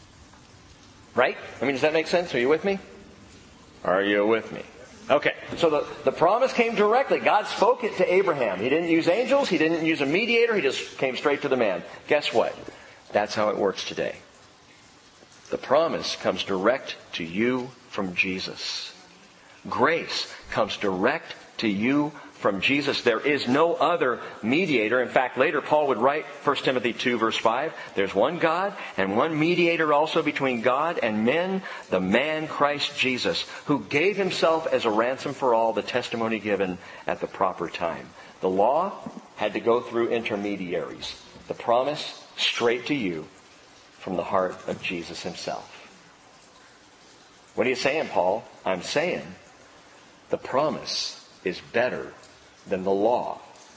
Right? I mean, does that make sense? Are you with me? Are you with me? Okay, so the promise came directly. God spoke it to Abraham. He didn't use angels. He didn't use a mediator. He just came straight to the man. Guess what? That's how it works today. The promise comes direct to you from Jesus. Grace comes direct to you from Jesus. There is no other mediator. In fact, later Paul would write 1 Timothy 2 verse 5, there's one God and one mediator also between God and men, the man Christ Jesus, who gave himself as a ransom for all, the testimony given at the proper time. The law had to go through intermediaries. The promise straight to you from the heart of Jesus himself. What are you saying, Paul? I'm saying the promise is better than the law.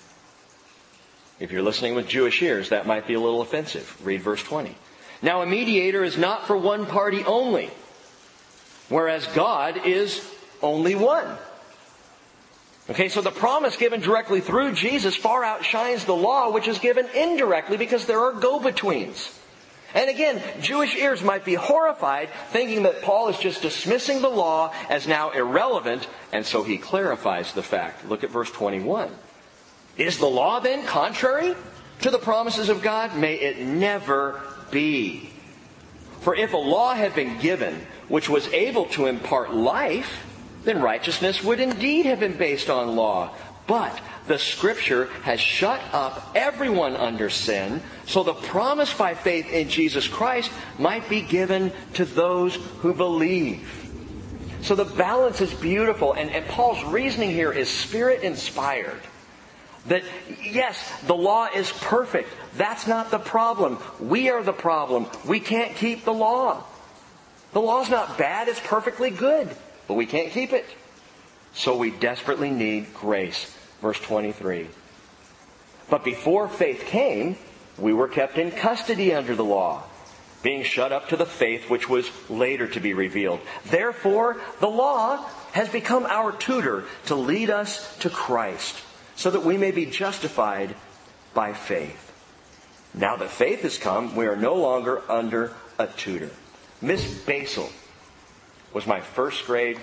If you're listening with Jewish ears, that might be a little offensive. Read verse 20. Now a mediator is not for one party only, whereas God is only one. Okay, so the promise given directly through Jesus far outshines the law, which is given indirectly because there are go-betweens. And again, Jewish ears might be horrified, thinking that Paul is just dismissing the law as now irrelevant, and so he clarifies the fact. Look at verse 21. Is the law then contrary to the promises of God? May it never be. For if a law had been given which was able to impart life, then righteousness would indeed have been based on law. But the Scripture has shut up everyone under sin, so the promise by faith in Jesus Christ might be given to those who believe. So the balance is beautiful, and Paul's reasoning here is Spirit-inspired. That, yes, the law is perfect. That's not the problem. We are the problem. We can't keep the law. The law's not bad, it's perfectly good. But we can't keep it. So we desperately need grace. Verse 23. But before faith came, we were kept in custody under the law, being shut up to the faith which was later to be revealed. Therefore, the law has become our tutor to lead us to Christ, so that we may be justified by faith. Now that faith has come, we are no longer under a tutor. Miss Basil was my first grade,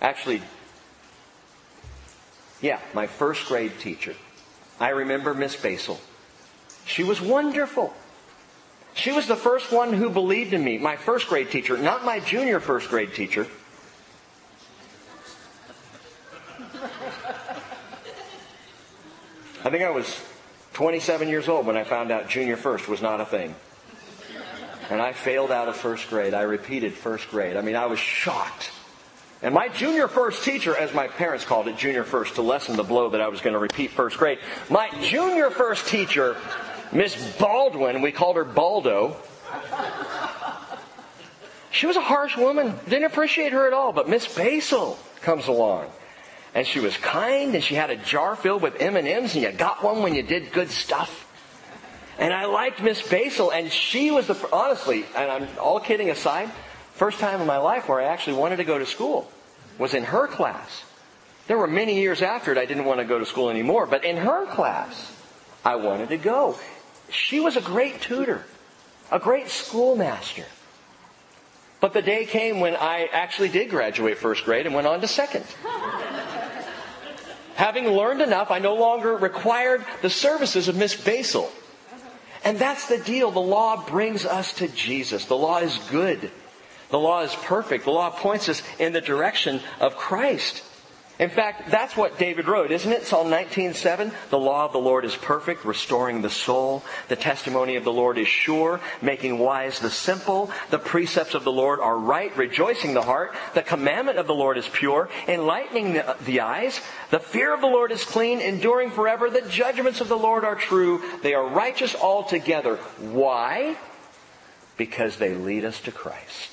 my first grade teacher. I remember Miss Basil. She was wonderful. She was the first one who believed in me, my first grade teacher, not my junior first grade teacher. I think I was 27 years old when I found out junior first was not a thing. And I failed out of first grade. I repeated first grade. I was shocked. And my junior first teacher, as my parents called it, junior first, to lessen the blow that I was going to repeat first grade. My junior first teacher, Miss Baldwin, we called her Baldo. She was a harsh woman. Didn't appreciate her at all. But Miss Basil comes along. And she was kind, and she had a jar filled with M&Ms, and you got one when you did good stuff. And I liked Miss Basil, and she was honestly, and I'm all kidding aside, first time in my life where I actually wanted to go to school was in her class. There were many years after it I didn't want to go to school anymore, but in her class, I wanted to go. She was a great tutor, a great schoolmaster. But the day came when I actually did graduate first grade and went on to second. Having learned enough, I no longer required the services of Miss Basil. And that's the deal. The law brings us to Jesus. The law is good. The law is perfect. The law points us in the direction of Christ. In fact, that's what David wrote, isn't it? Psalm 19:7. The law of the Lord is perfect, restoring the soul. The testimony of the Lord is sure, making wise the simple. The precepts of the Lord are right, rejoicing the heart. The commandment of the Lord is pure, enlightening the eyes. The fear of the Lord is clean, enduring forever. The judgments of the Lord are true. They are righteous altogether. Why? Because they lead us to Christ.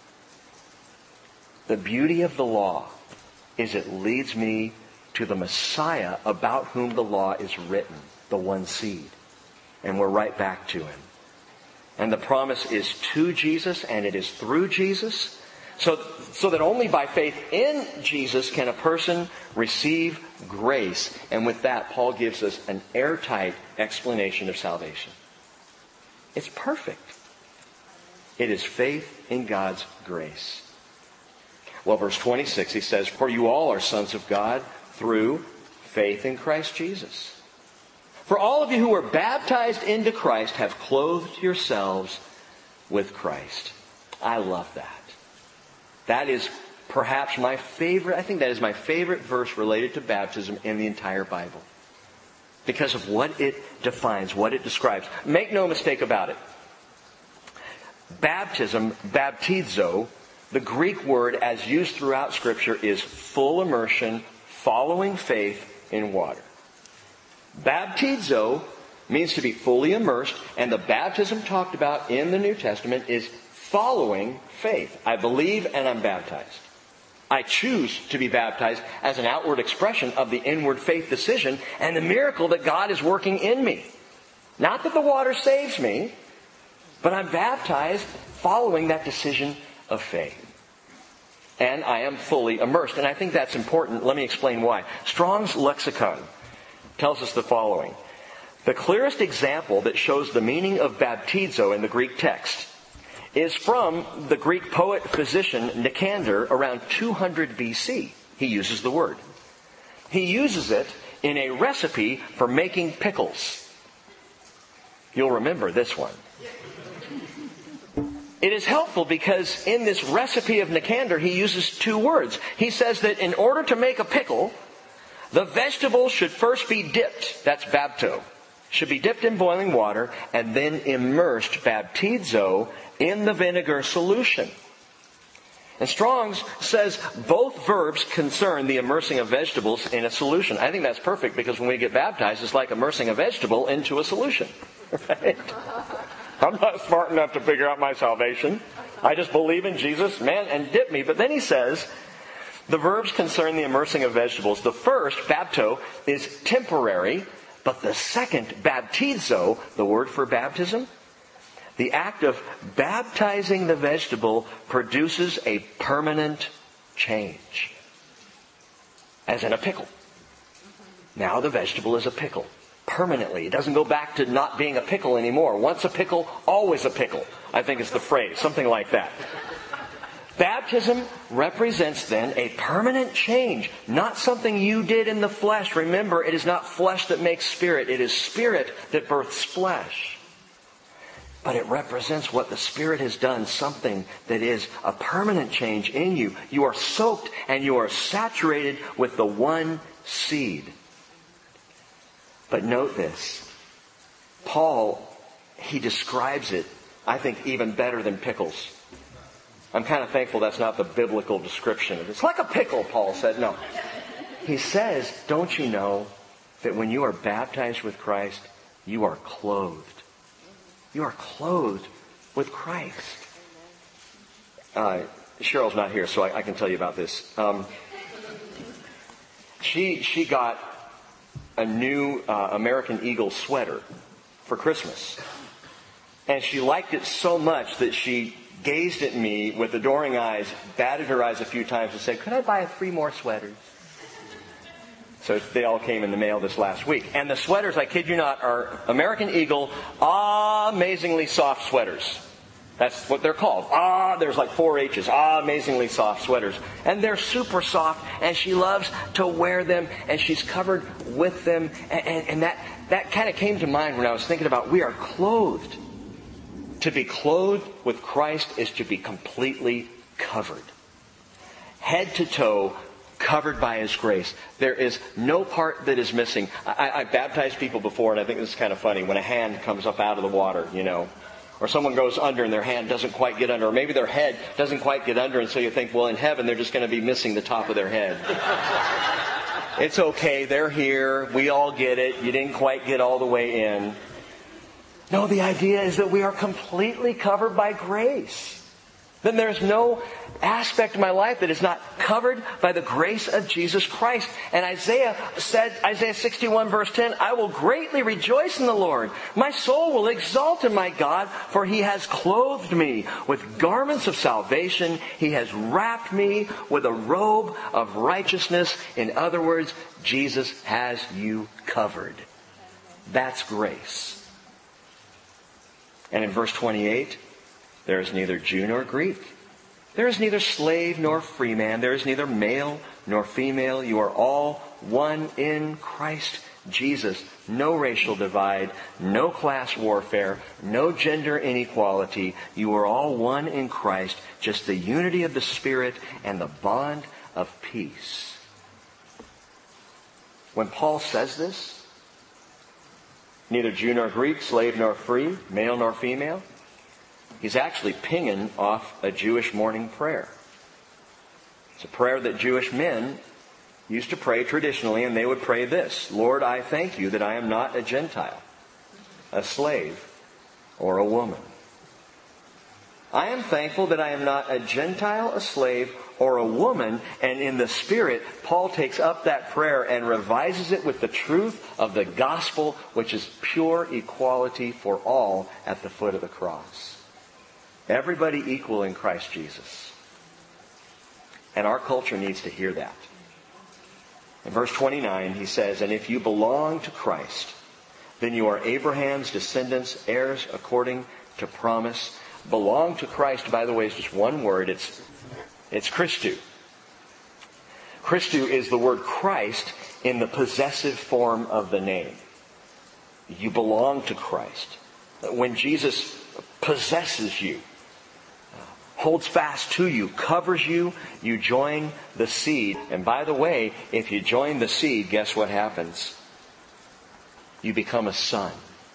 The beauty of the law is it leads me to the Messiah about whom the law is written, the one seed. And we're right back to Him. And the promise is to Jesus, and it is through Jesus, so that only by faith in Jesus can a person receive grace. And with that, Paul gives us an airtight explanation of salvation. It's perfect. It is faith in God's grace. Well, verse 26, he says, for you all are sons of God through faith in Christ Jesus. For all of you who were baptized into Christ have clothed yourselves with Christ. I love that. That is perhaps my favorite, I think that is my favorite verse related to baptism in the entire Bible. Because of what it defines, what it describes. Make no mistake about it. Baptism, baptizo, the Greek word as used throughout Scripture is full immersion, following faith in water. Baptizo means to be fully immersed, and the baptism talked about in the New Testament is following faith. I believe and I'm baptized. I choose to be baptized as an outward expression of the inward faith decision and the miracle that God is working in me. Not that the water saves me, but I'm baptized following that decision of faith. and I am fully immersed. And I think that's important. Let me explain why. Strong's lexicon tells us the following. The clearest example that shows the meaning of baptizo in the Greek text is from the Greek poet-physician Nicander around 200 BC. He uses the word. He uses it in a recipe for making pickles. You'll remember this one. It is helpful because in this recipe of Nicander, he uses two words. He says that in order to make a pickle, the vegetable should first be dipped. That's bapto. Should be dipped in boiling water and then immersed, baptizo, in the vinegar solution. And Strong's says both verbs concern the immersing of vegetables in a solution. I think that's perfect because when we get baptized, it's like immersing a vegetable into a solution. Right? I'm not smart enough to figure out my salvation. I just believe in Jesus, man, and dip me. But then he says, the verbs concern the immersing of vegetables. The first, bapto, is temporary, but the second, baptizo, the word for baptism, the act of baptizing the vegetable produces a permanent change. As in a pickle. Now the vegetable is a pickle. Permanently. It doesn't go back to not being a pickle anymore. Once a pickle, always a pickle. I think is the phrase. Something like that. Baptism represents then a permanent change. Not something you did in the flesh. Remember, it is not flesh that makes spirit. It is spirit that births flesh. But it represents what the Spirit has done, something that is a permanent change in you. You are soaked and you are saturated with the one seed. But note this. Paul, he describes it, I think, even better than pickles. I'm kind of thankful that's not the biblical description. It's like a pickle, Paul said. No. He says, don't you know that when you are baptized with Christ, you are clothed. You are clothed with Christ. Cheryl's not here, so I can tell you about this. She got a new American Eagle sweater for Christmas. And she liked it so much that she gazed at me with adoring eyes, batted her eyes a few times and said, could I buy 3 more sweaters? So they all came in the mail this last week. And the sweaters, I kid you not, are American Eagle amazingly soft sweaters. That's what they're called. There's like 4 H's. Amazingly soft sweaters. And they're super soft, and she loves to wear them, and she's covered with them. And that kind of came to mind when I was thinking about we are clothed. To be clothed with Christ is to be completely covered. Head to toe, covered by His grace. There is no part that is missing. I baptized people before, and I think this is kind of funny. When a hand comes up out of the water, or someone goes under and their hand doesn't quite get under, or maybe their head doesn't quite get under, and so you think, well, in heaven they're just going to be missing the top of their head. It's okay, they're here, we all get it, you didn't quite get all the way in. No, the idea is that we are completely covered by grace. Then there's no aspect of my life that is not covered by the grace of Jesus Christ. And Isaiah said, Isaiah 61 verse 10, I will greatly rejoice in the Lord. My soul will exalt in my God, for He has clothed me with garments of salvation. He has wrapped me with a robe of righteousness. In other words, Jesus has you covered. That's grace. And in verse 28, there is neither Jew nor Greek. There is neither slave nor free man. There is neither male nor female. You are all one in Christ Jesus. No racial divide, no class warfare, no gender inequality. You are all one in Christ. Just the unity of the Spirit and the bond of peace. When Paul says this, neither Jew nor Greek, slave nor free, male nor female, he's actually pinging off a Jewish morning prayer. It's a prayer that Jewish men used to pray traditionally, and they would pray this: Lord, I thank you that I am not a Gentile, a slave, or a woman. I am thankful that I am not a Gentile, a slave, or a woman. And in the Spirit, Paul takes up that prayer and revises it with the truth of the gospel, which is pure equality for all at the foot of the cross. Everybody equal in Christ Jesus. And our culture needs to hear that. In verse 29, he says, "And if you belong to Christ, then you are Abraham's descendants, heirs according to promise." Belong to Christ, by the way, is just one word. It's Christou. Christou is the word Christ in the possessive form of the name. You belong to Christ. When Jesus possesses you, holds fast to you, covers you, you join the seed. And by the way, if you join the seed, guess what happens? You become a son.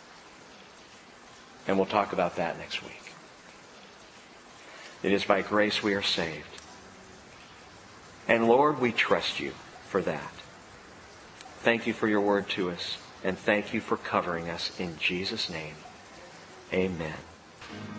And we'll talk about that next week. It is by grace we are saved. And Lord, we trust you for that. Thank you for your word to us. And thank you for covering us in Jesus' name. Amen.